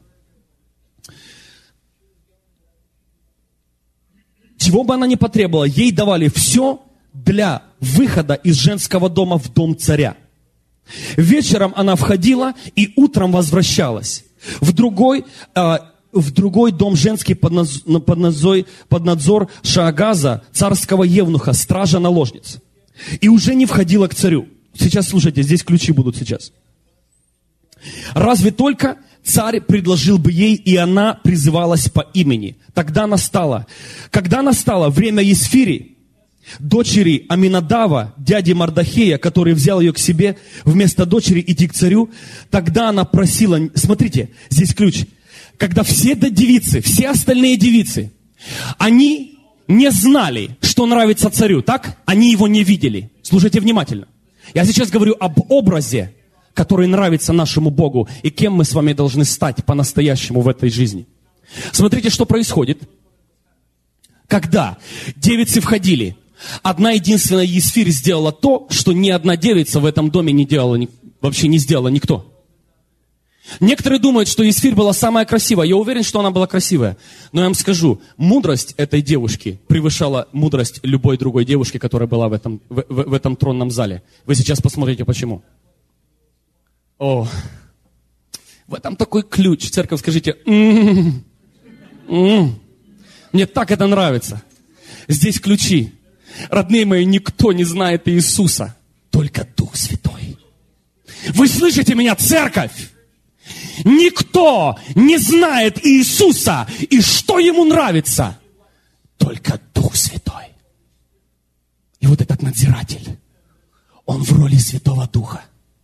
Чего бы она ни потребовала, ей давали все для выхода из женского дома в дом царя. Вечером она входила и утром возвращалась в другой, э, в другой дом женский под, наз, под, надзор, под надзор Шаагаза, царского евнуха, стража-наложниц. И уже не входила к царю. Сейчас слушайте, здесь ключи будут сейчас. Разве только царь предложил бы ей, и она призывалась по имени. Тогда настало, когда настало время Есфири, дочери Аминадава, дяди Мардохея, который взял ее к себе вместо дочери идти к царю, тогда она просила, смотрите, здесь ключ, когда все девицы, все остальные девицы, они не знали, что нравится царю, так? Они его не видели. Слушайте внимательно. Я сейчас говорю об образе, который нравится нашему Богу, и кем мы с вами должны стать по-настоящему в этой жизни. Смотрите, что происходит. Когда девицы входили, одна единственная Есфирь сделала то, что ни одна девица в этом доме не делала, вообще не сделала никто. Некоторые думают, что Есфирь была самая красивая. Я уверен, что она была красивая. Но я вам скажу, мудрость этой девушки превышала мудрость любой другой девушки, которая была в этом, в, в, в этом тронном зале. Вы сейчас посмотрите, почему. О, в этом такой ключ. Церковь, скажите, м-м-м, м-м. Мне так это нравится. Здесь ключи. Родные мои, никто не знает Иисуса, только Дух Святой. Вы слышите меня, церковь? Никто не знает Иисуса и что Ему нравится, только Дух Святой. И вот этот надзиратель, он в роли Святого Духа.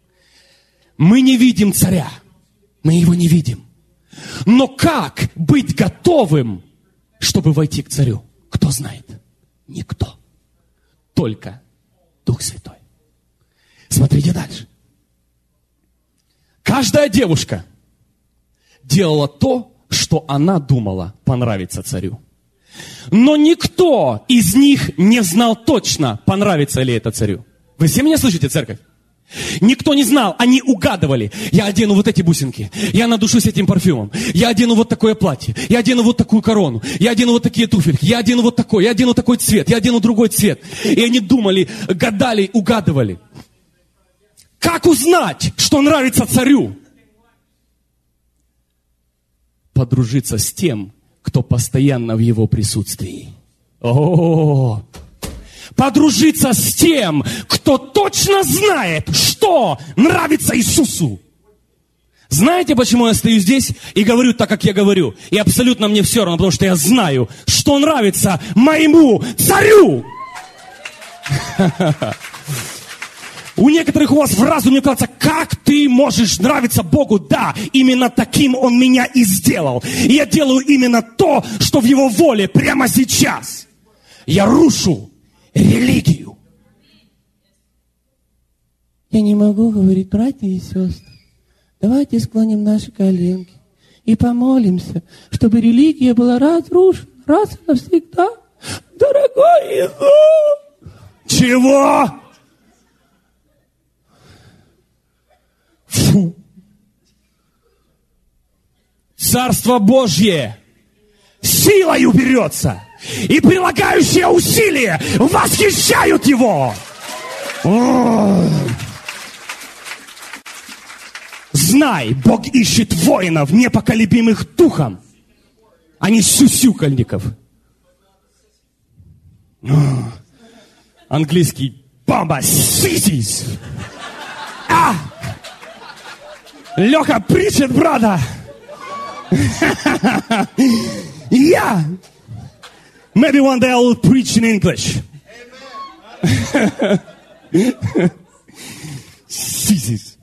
Мы не видим царя, мы его не видим. Но как быть готовым, чтобы войти к царю? Кто знает? Никто. Только Дух Святой. Смотрите дальше. Каждая девушка делала то, что она думала понравится царю. Но никто из них не знал точно, понравится ли это царю. Вы все меня слышите, церковь? Никто не знал, они угадывали. Я одену вот эти бусинки, я надушусь этим парфюмом, я одену вот такое платье, я одену вот такую корону, я одену вот такие туфельки, я одену вот такой, я одену такой цвет, я одену другой цвет. И они думали, гадали, угадывали. Как узнать, что нравится царю? Подружиться с тем, кто постоянно в его присутствии. О, подружиться с тем, кто точно знает, что нравится Иисусу. Знаете, почему я стою здесь и говорю так, как я говорю? И абсолютно мне все равно, потому что я знаю, что нравится моему царю. У некоторых у вас в разуме кажется, как ты можешь нравиться Богу? Да, именно таким Он меня и сделал. И я делаю именно то, что в Его воле прямо сейчас. Я рушу религию. Я не могу говорить, братья и сестры. Давайте склоним наши коленки и помолимся, чтобы религия была разрушена раз и навсегда. Дорогой Иисус! Чего? Фу. Царство Божье силою берется, и прилагающие усилия восхищают его. О! Знай, Бог ищет воинов, непоколебимых духом, а не сюсюкальников. О! Английский бомба сисис. А! Леха причет, брата. Yeah. Maybe one day I will preach in English. Сисис.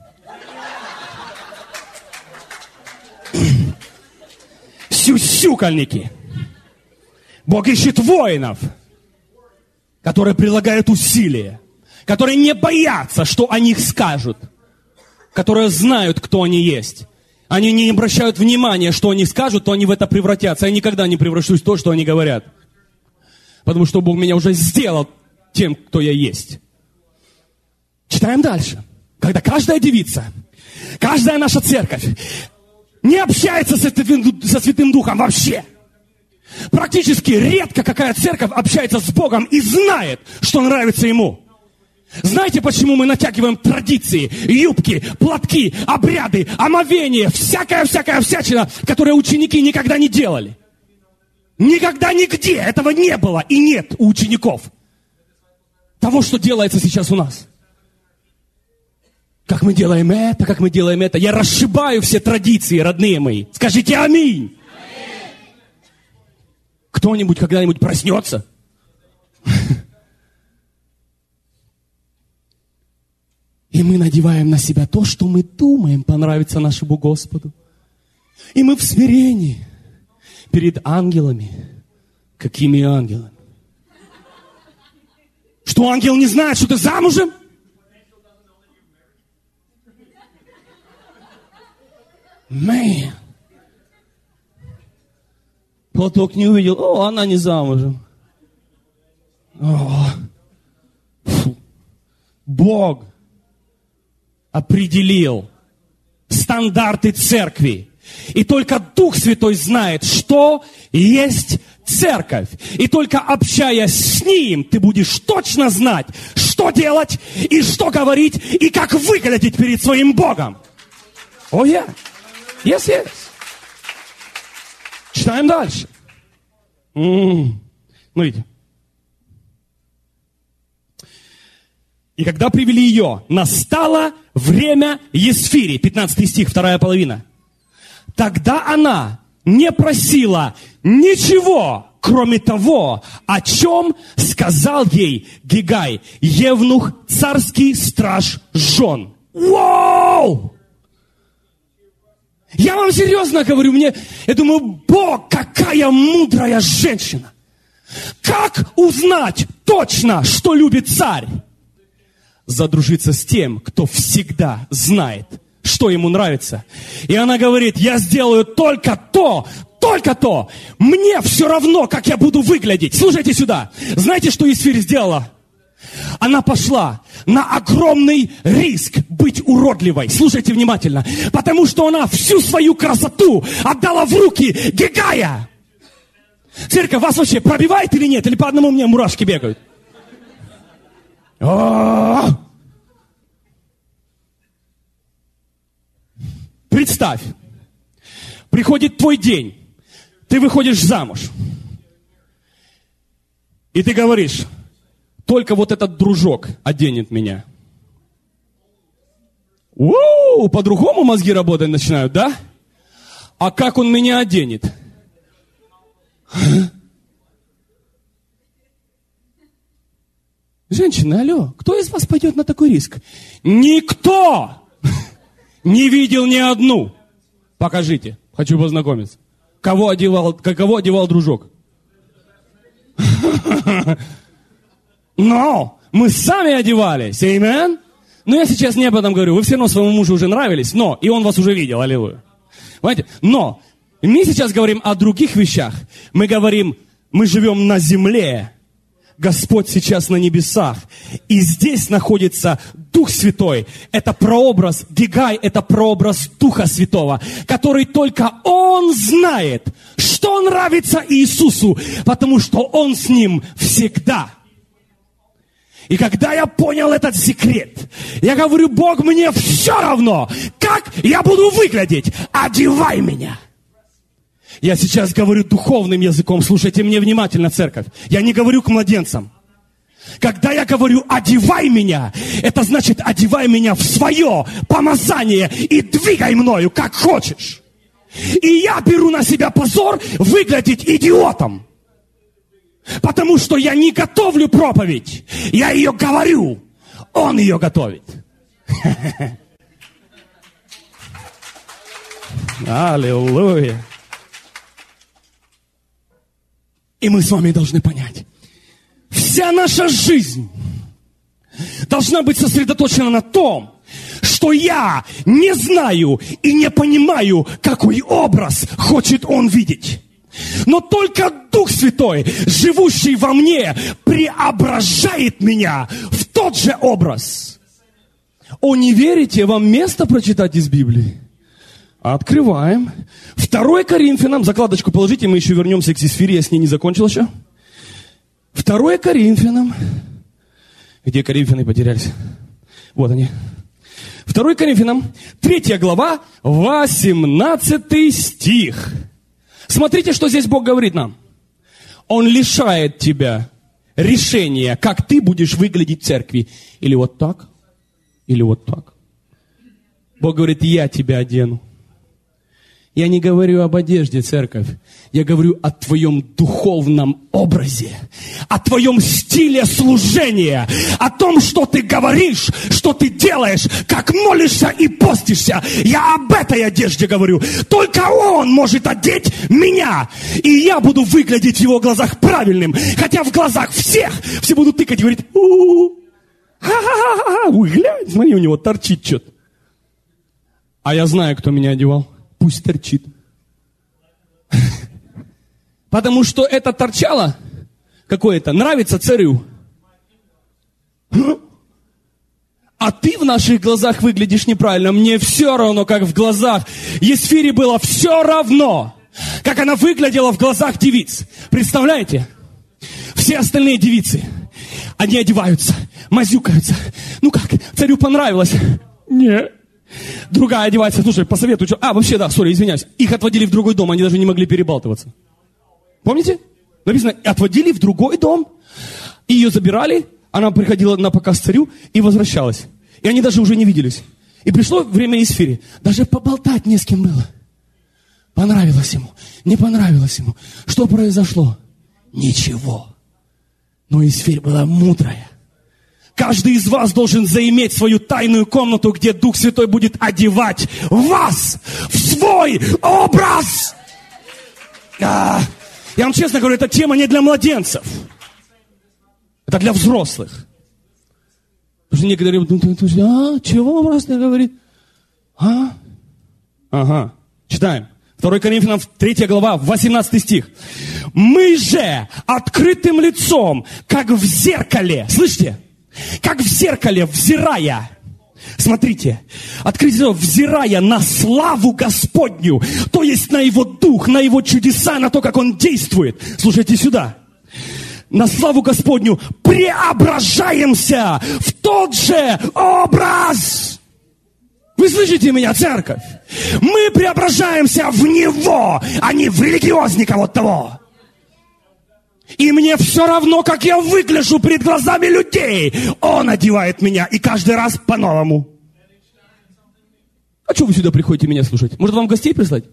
Сюсюкальники. Бог ищет воинов, которые прилагают усилия, которые не боятся, что о них скажут, которые знают, кто они есть. Они не обращают внимания, что они скажут, то они в это превратятся. Я никогда не превращусь в то, что они говорят. Потому что Бог меня уже сделал тем, кто я есть. Читаем дальше. Когда каждая девица, каждая наша церковь не общается со Святым, со Святым Духом вообще. Практически редко какая церковь общается с Богом и знает, что нравится Ему. Знаете, почему мы натягиваем традиции, юбки, платки, обряды, омовения, всякая-всякая всячина, которые ученики никогда не делали? Никогда нигде этого не было и нет у учеников. Того, что делается сейчас у нас. Как мы делаем это, как мы делаем это. Я расшибаю все традиции, родные мои. Скажите аминь. Кто-нибудь когда-нибудь проснется? И мы надеваем на себя то, что мы думаем понравится нашему Господу. И мы в смирении перед ангелами. Какими ангелами? Что ангел не знает, что ты замужем? Мэн. Платок не увидел. О, она не замужем. О. Фу. Бог определил стандарты церкви. И только Дух Святой знает, что есть церковь. И только общаясь с Ним, ты будешь точно знать, что делать, и что говорить, и как выглядеть перед своим Богом. О, я. Yes, yes. Читаем дальше. М-м-м. Ну, видите. И когда привели ее, настало время Есфири, пятнадцатый стих, вторая половина. Тогда она не просила ничего, кроме того, о чем сказал ей Гигай, евнух, царский страж жен. Вау! Я вам серьезно говорю, мне, я думаю, Бог, какая мудрая женщина. Как узнать точно, что любит царь? Задружиться с тем, кто всегда знает, что ему нравится. И она говорит, я сделаю только то, только то. Мне все равно, как я буду выглядеть. Слушайте сюда. Знаете, что Есфирь сделала? Она пошла на огромный риск быть уродливой. Слушайте внимательно. Потому что она всю свою красоту отдала в руки Гигая. Церковь вас вообще пробивает или нет? Или по одному мне мурашки бегают? представь, приходит твой день, ты выходишь замуж, и ты говоришь, только вот этот дружок оденет меня. У-у-у, по-другому мозги работать начинают, да? А как он меня оденет? Женщина, алло, кто из вас пойдет на такой риск? Никто не видел ни одну. Покажите, хочу познакомиться. Кого одевал, кого одевал дружок? Но мы сами одевались, аминь. Но я сейчас не об этом говорю. Вы все равно своему мужу уже нравились, но и он вас уже видел, аллилуйя. Понимаете? Но мы сейчас говорим о других вещах. Мы говорим, мы живем на земле. Господь сейчас на небесах. И здесь находится Дух Святой. Это прообраз, Гигай, это прообраз Духа Святого, который только Он знает, что нравится Иисусу, потому что Он с Ним всегда. И когда я понял этот секрет, я говорю, Бог, мне все равно, как я буду выглядеть, одевай меня. Я сейчас говорю духовным языком, слушайте мне внимательно, церковь. Я не говорю к младенцам. Когда я говорю, одевай меня, это значит, одевай меня в свое помазание и двигай мною, как хочешь. И я беру на себя позор выглядеть идиотом. Потому что я не готовлю проповедь, я ее говорю, Он ее готовит. Аллилуйя. И мы с вами должны понять, вся наша жизнь должна быть сосредоточена на том, что я не знаю и не понимаю, какой образ хочет Он видеть. Но только Дух Святой, живущий во мне, преображает меня в тот же образ. О, не верите? Вам место прочитать из Библии? Открываем. Второе Коринфянам, закладочку положите, мы еще вернемся к Сесфире, я с ней не закончил еще. Второе Коринфянам. Где Коринфяне потерялись? Вот они. Второе Коринфянам, третья глава, восемнадцатый стих. Смотрите, что здесь Бог говорит нам. Он лишает тебя решения, как ты будешь выглядеть в церкви. Или вот так, или вот так. Бог говорит, я тебя одену. Я не говорю об одежде, церковь. Я говорю о твоем духовном образе, о твоем стиле служения, о том, что ты говоришь, что ты делаешь, как молишься и постишься. Я об этой одежде говорю. Только Он может одеть меня, и я буду выглядеть в Его глазах правильным. Хотя в глазах всех все будут тыкать и говорить, у-у-у, ха-ха-ха-ха, ой, глянь, смотри, у него торчит что-то. А я знаю, кто меня одевал. Пусть торчит. Потому что это торчало какое-то нравится царю. А ты в наших глазах выглядишь неправильно. Мне все равно, как в глазах Есфире было все равно, как она выглядела в глазах девиц. Представляете? Все остальные девицы, они одеваются, мазюкаются. Ну как, царю понравилось? Нет. Другая одевается, слушай, посоветуй, что... А, вообще, да, сори, извиняюсь. Их отводили в другой дом, они даже не могли перебалтываться. Помните? Написано, отводили в другой дом, и ее забирали, она приходила на показ царю и возвращалась. И они даже уже не виделись. И пришло время Есфире. Даже поболтать не с кем было. Понравилось ему, не понравилось ему. Что произошло? Ничего. Но Есфирь была мудрая. Каждый из вас должен заиметь свою тайную комнату, где Дух Святой будет одевать вас в свой образ. А, я вам честно говорю, эта тема не для младенцев. Это для взрослых. Потому что некоторые думают, а, чего образ не говорит? А? Ага, читаем. второе Коринфянам, третья глава, восемнадцатый стих. Мы же открытым лицом, как в зеркале, слышите? Как в зеркале, взирая, смотрите, открытие, взирая на славу Господню, то есть на Его Дух, на Его чудеса, на то, как Он действует. Слушайте сюда. На славу Господню преображаемся в тот же образ. Вы Вы слышите меня, церковь? Мы преображаемся в Него, а не в религиозника вот того. И мне все равно, как я выгляжу перед глазами людей. Он одевает меня, и каждый раз по-новому. А что вы сюда приходите меня слушать? Может, вам гостей прислать?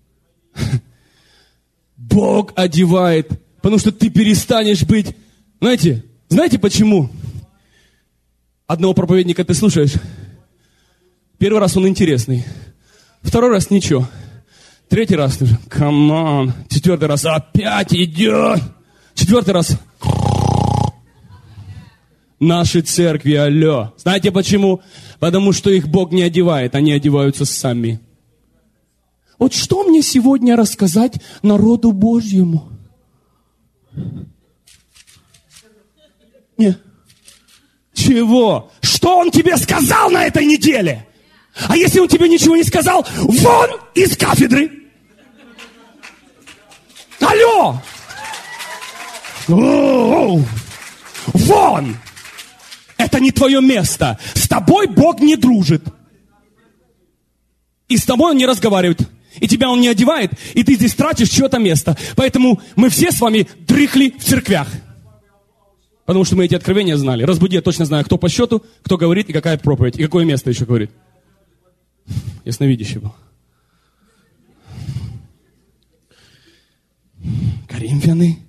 Бог одевает, потому что ты перестанешь быть... Знаете, знаете почему? Одного проповедника ты слушаешь. Первый раз он интересный. Второй раз ничего. Третий раз ты уже, come on. Четвертый раз опять идет. Четвертый раз. Наши церкви, алло. Знаете почему? Потому что их Бог не одевает, они одеваются сами. Вот что мне сегодня рассказать народу Божьему? Нет. Чего? Что он тебе сказал на этой неделе? А если он тебе ничего не сказал, вон из кафедры. Алло! О-о-о! Вон! Это не твое место. С тобой Бог не дружит. И с тобой Он не разговаривает. И тебя Он не одевает. И ты здесь тратишь чье-то место. Поэтому мы все с вами дрыхли в церквях. Потому что мы эти откровения знали. Разбуди, я точно знаю, кто по счету, кто говорит и какая проповедь. И какое место еще говорит. Ясновидящий был. Коринфяне.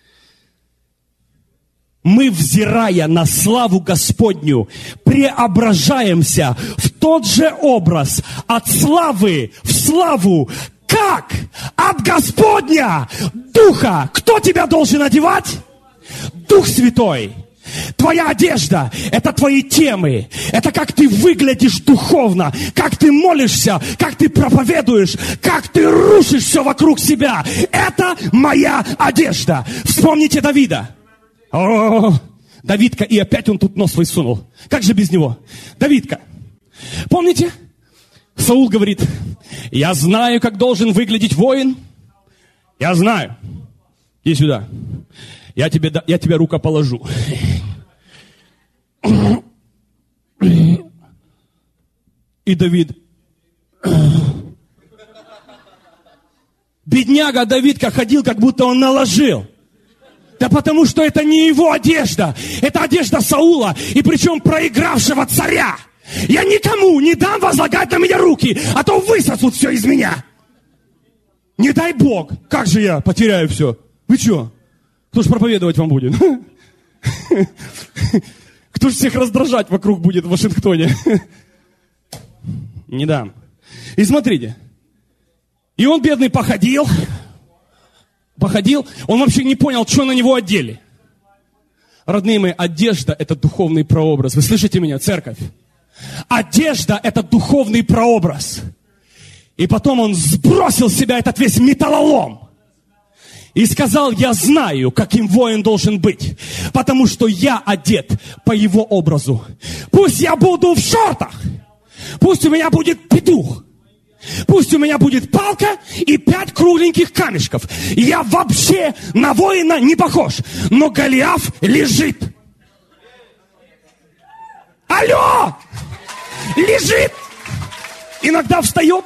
Мы, взирая на славу Господню, преображаемся в тот же образ, от славы в славу, как от Господня Духа. Кто тебя должен одевать? Дух Святой. Твоя одежда – это твои темы. Это как ты выглядишь духовно, как ты молишься, как ты проповедуешь, как ты рушишь все вокруг себя. Это моя одежда. Вспомните Давида. О, Давидка, и опять он тут нос свой сунул. Как же без него? Давидка. Помните? Саул говорит, я знаю, как должен выглядеть воин. Я знаю. Иди сюда. Я тебе, я тебе рукоположу. И Давид. Бедняга Давидка ходил, как будто он наложил. Да потому что это не его одежда. Это одежда Саула. И причем проигравшего царя. Я никому не дам возлагать на меня руки, а то высосут все из меня. Не дай Бог. Как же я потеряю все? Вы что? Кто ж проповедовать вам будет? Кто ж всех раздражать вокруг будет в Вашингтоне? Не дам. И смотрите. И он, бедный, походил. Походил. Он вообще не понял, что на него одели. Родные мои, одежда – это духовный прообраз. Вы слышите меня, церковь? Одежда – это духовный прообраз. И потом он сбросил с себя этот весь металлолом. И сказал, я знаю, каким воин должен быть, потому что я одет по его образу. Пусть я буду в шортах, пусть у меня будет петух, пусть у меня будет палка и пять кругленьких камешков. Я вообще на воина не похож, но Голиаф лежит. Алло! Лежит! Иногда встает.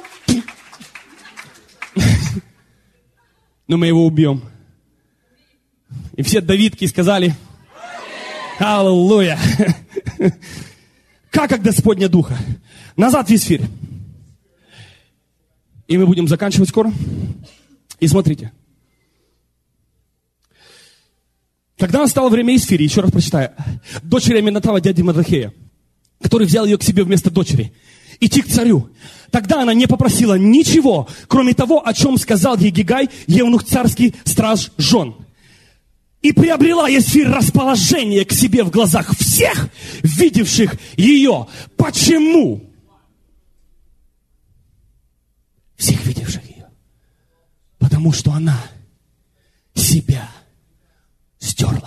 Но мы его убьем. И все давидки сказали: аллилуйя. Как от Господня Духа. Назад в эфир. И мы будем заканчивать скоро. И смотрите. Когда настало время Исфири, еще раз прочитаю, дочери Аминадава, дяди Мардохея, который взял ее к себе вместо дочери, идти к царю. Тогда она не попросила ничего, кроме того, о чем сказал ей Гигай, евнух царский, страж жен. И приобрела Исфирь расположение к себе в глазах всех, видевших ее. Почему? Всех видевших ее. Потому что она себя стерла.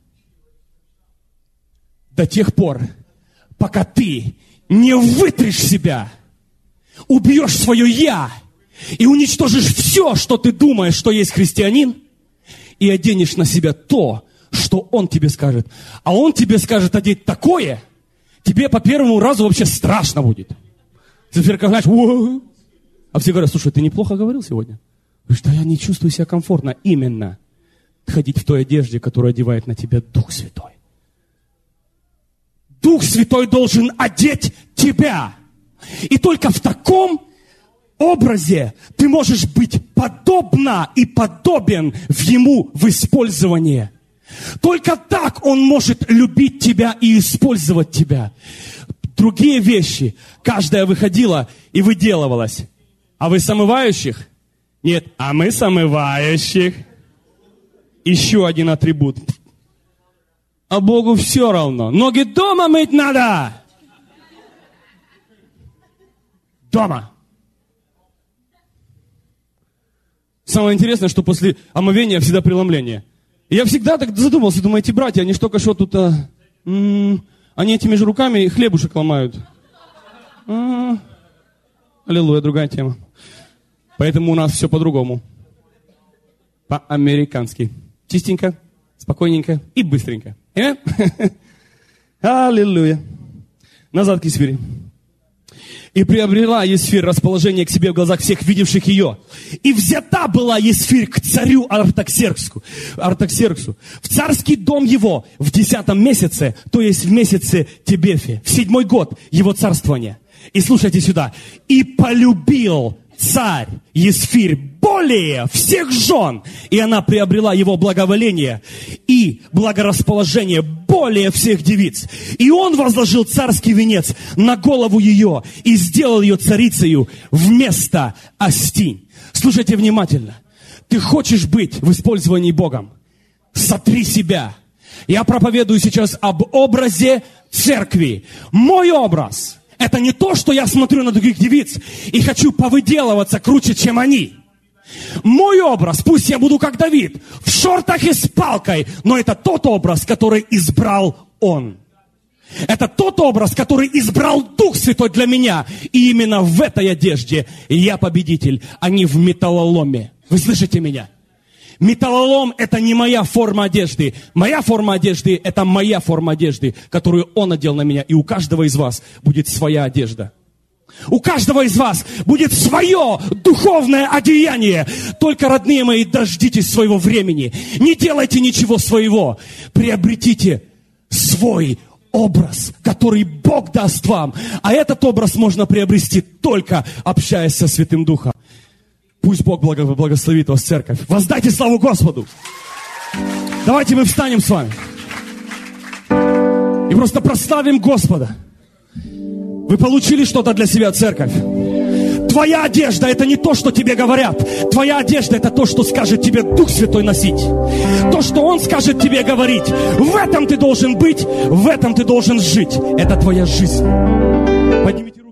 До тех пор, пока ты не вытрешь себя, убьешь свое «я» и уничтожишь все, что ты думаешь, что есть христианин, и оденешь на себя то, что он тебе скажет. А он тебе скажет одеть такое, тебе по первому разу вообще страшно будет. Циферка, знаешь, у-у-у. А все говорят, слушай, ты неплохо говорил сегодня. Говоришь, да я не чувствую себя комфортно. Именно ходить в той одежде, которую одевает на тебя Дух Святой. Дух Святой должен одеть тебя. И только в таком образе ты можешь быть подобна и подобен в Ему в использовании. Только так Он может любить тебя и использовать тебя. Другие вещи, каждая выходила и выделывалась. А вы самывающих? Нет, а мы самывающих. Еще один атрибут. А Богу все равно. Ноги дома мыть надо. Дома. Самое интересное, что после омовения всегда преломление. И я всегда так задумался, думаю, эти братья, они ж только что тут, а, м-м, они этими же руками хлебушек ломают. А-а-а. Аллилуйя, другая тема. Поэтому у нас все по-другому. По-американски. Чистенько, спокойненько и быстренько. Э? Аллилуйя. Назад к Есфире. И приобрела Есфирь расположение к себе в глазах всех видевших ее. И взята была Есфирь к царю Артаксерксу, Артаксерксу в царский дом его в десятом месяце, то есть в месяце Тебефе, в седьмой год его царствования. И слушайте сюда. И полюбил царь Есфирь более всех жен, и она приобрела его благоволение и благорасположение более всех девиц. И он возложил царский венец на голову ее и сделал ее царицею вместо Астинь. Слушайте внимательно. Ты хочешь быть в использовании Богом? Сотри себя. Я проповедую сейчас об образе церкви. Мой образ – это не то, что я смотрю на других девиц и хочу повыделываться круче, чем они. Мой образ, пусть я буду как Давид, в шортах и с палкой, но это тот образ, который избрал Он. Это тот образ, который избрал Дух Святой для меня. И именно в этой одежде я победитель, а не в металлоломе. Вы слышите меня? Металлолом – это не моя форма одежды. Моя форма одежды – это моя форма одежды, которую Он надел на меня. И у каждого из вас будет своя одежда. У каждого из вас будет свое духовное одеяние. Только, родные мои, дождитесь своего времени. Не делайте ничего своего. Приобретите свой образ, который Бог даст вам. А этот образ можно приобрести только общаясь со Святым Духом. Пусть Бог благословит вас, церковь. Воздайте славу Господу. Давайте мы встанем с вами и просто прославим Господа. Вы получили что-то для себя, церковь? Твоя одежда – это не то, что тебе говорят. Твоя одежда – это то, что скажет тебе Дух Святой носить. То, что Он скажет тебе говорить. В этом ты должен быть, в этом ты должен жить. Это твоя жизнь. Поднимите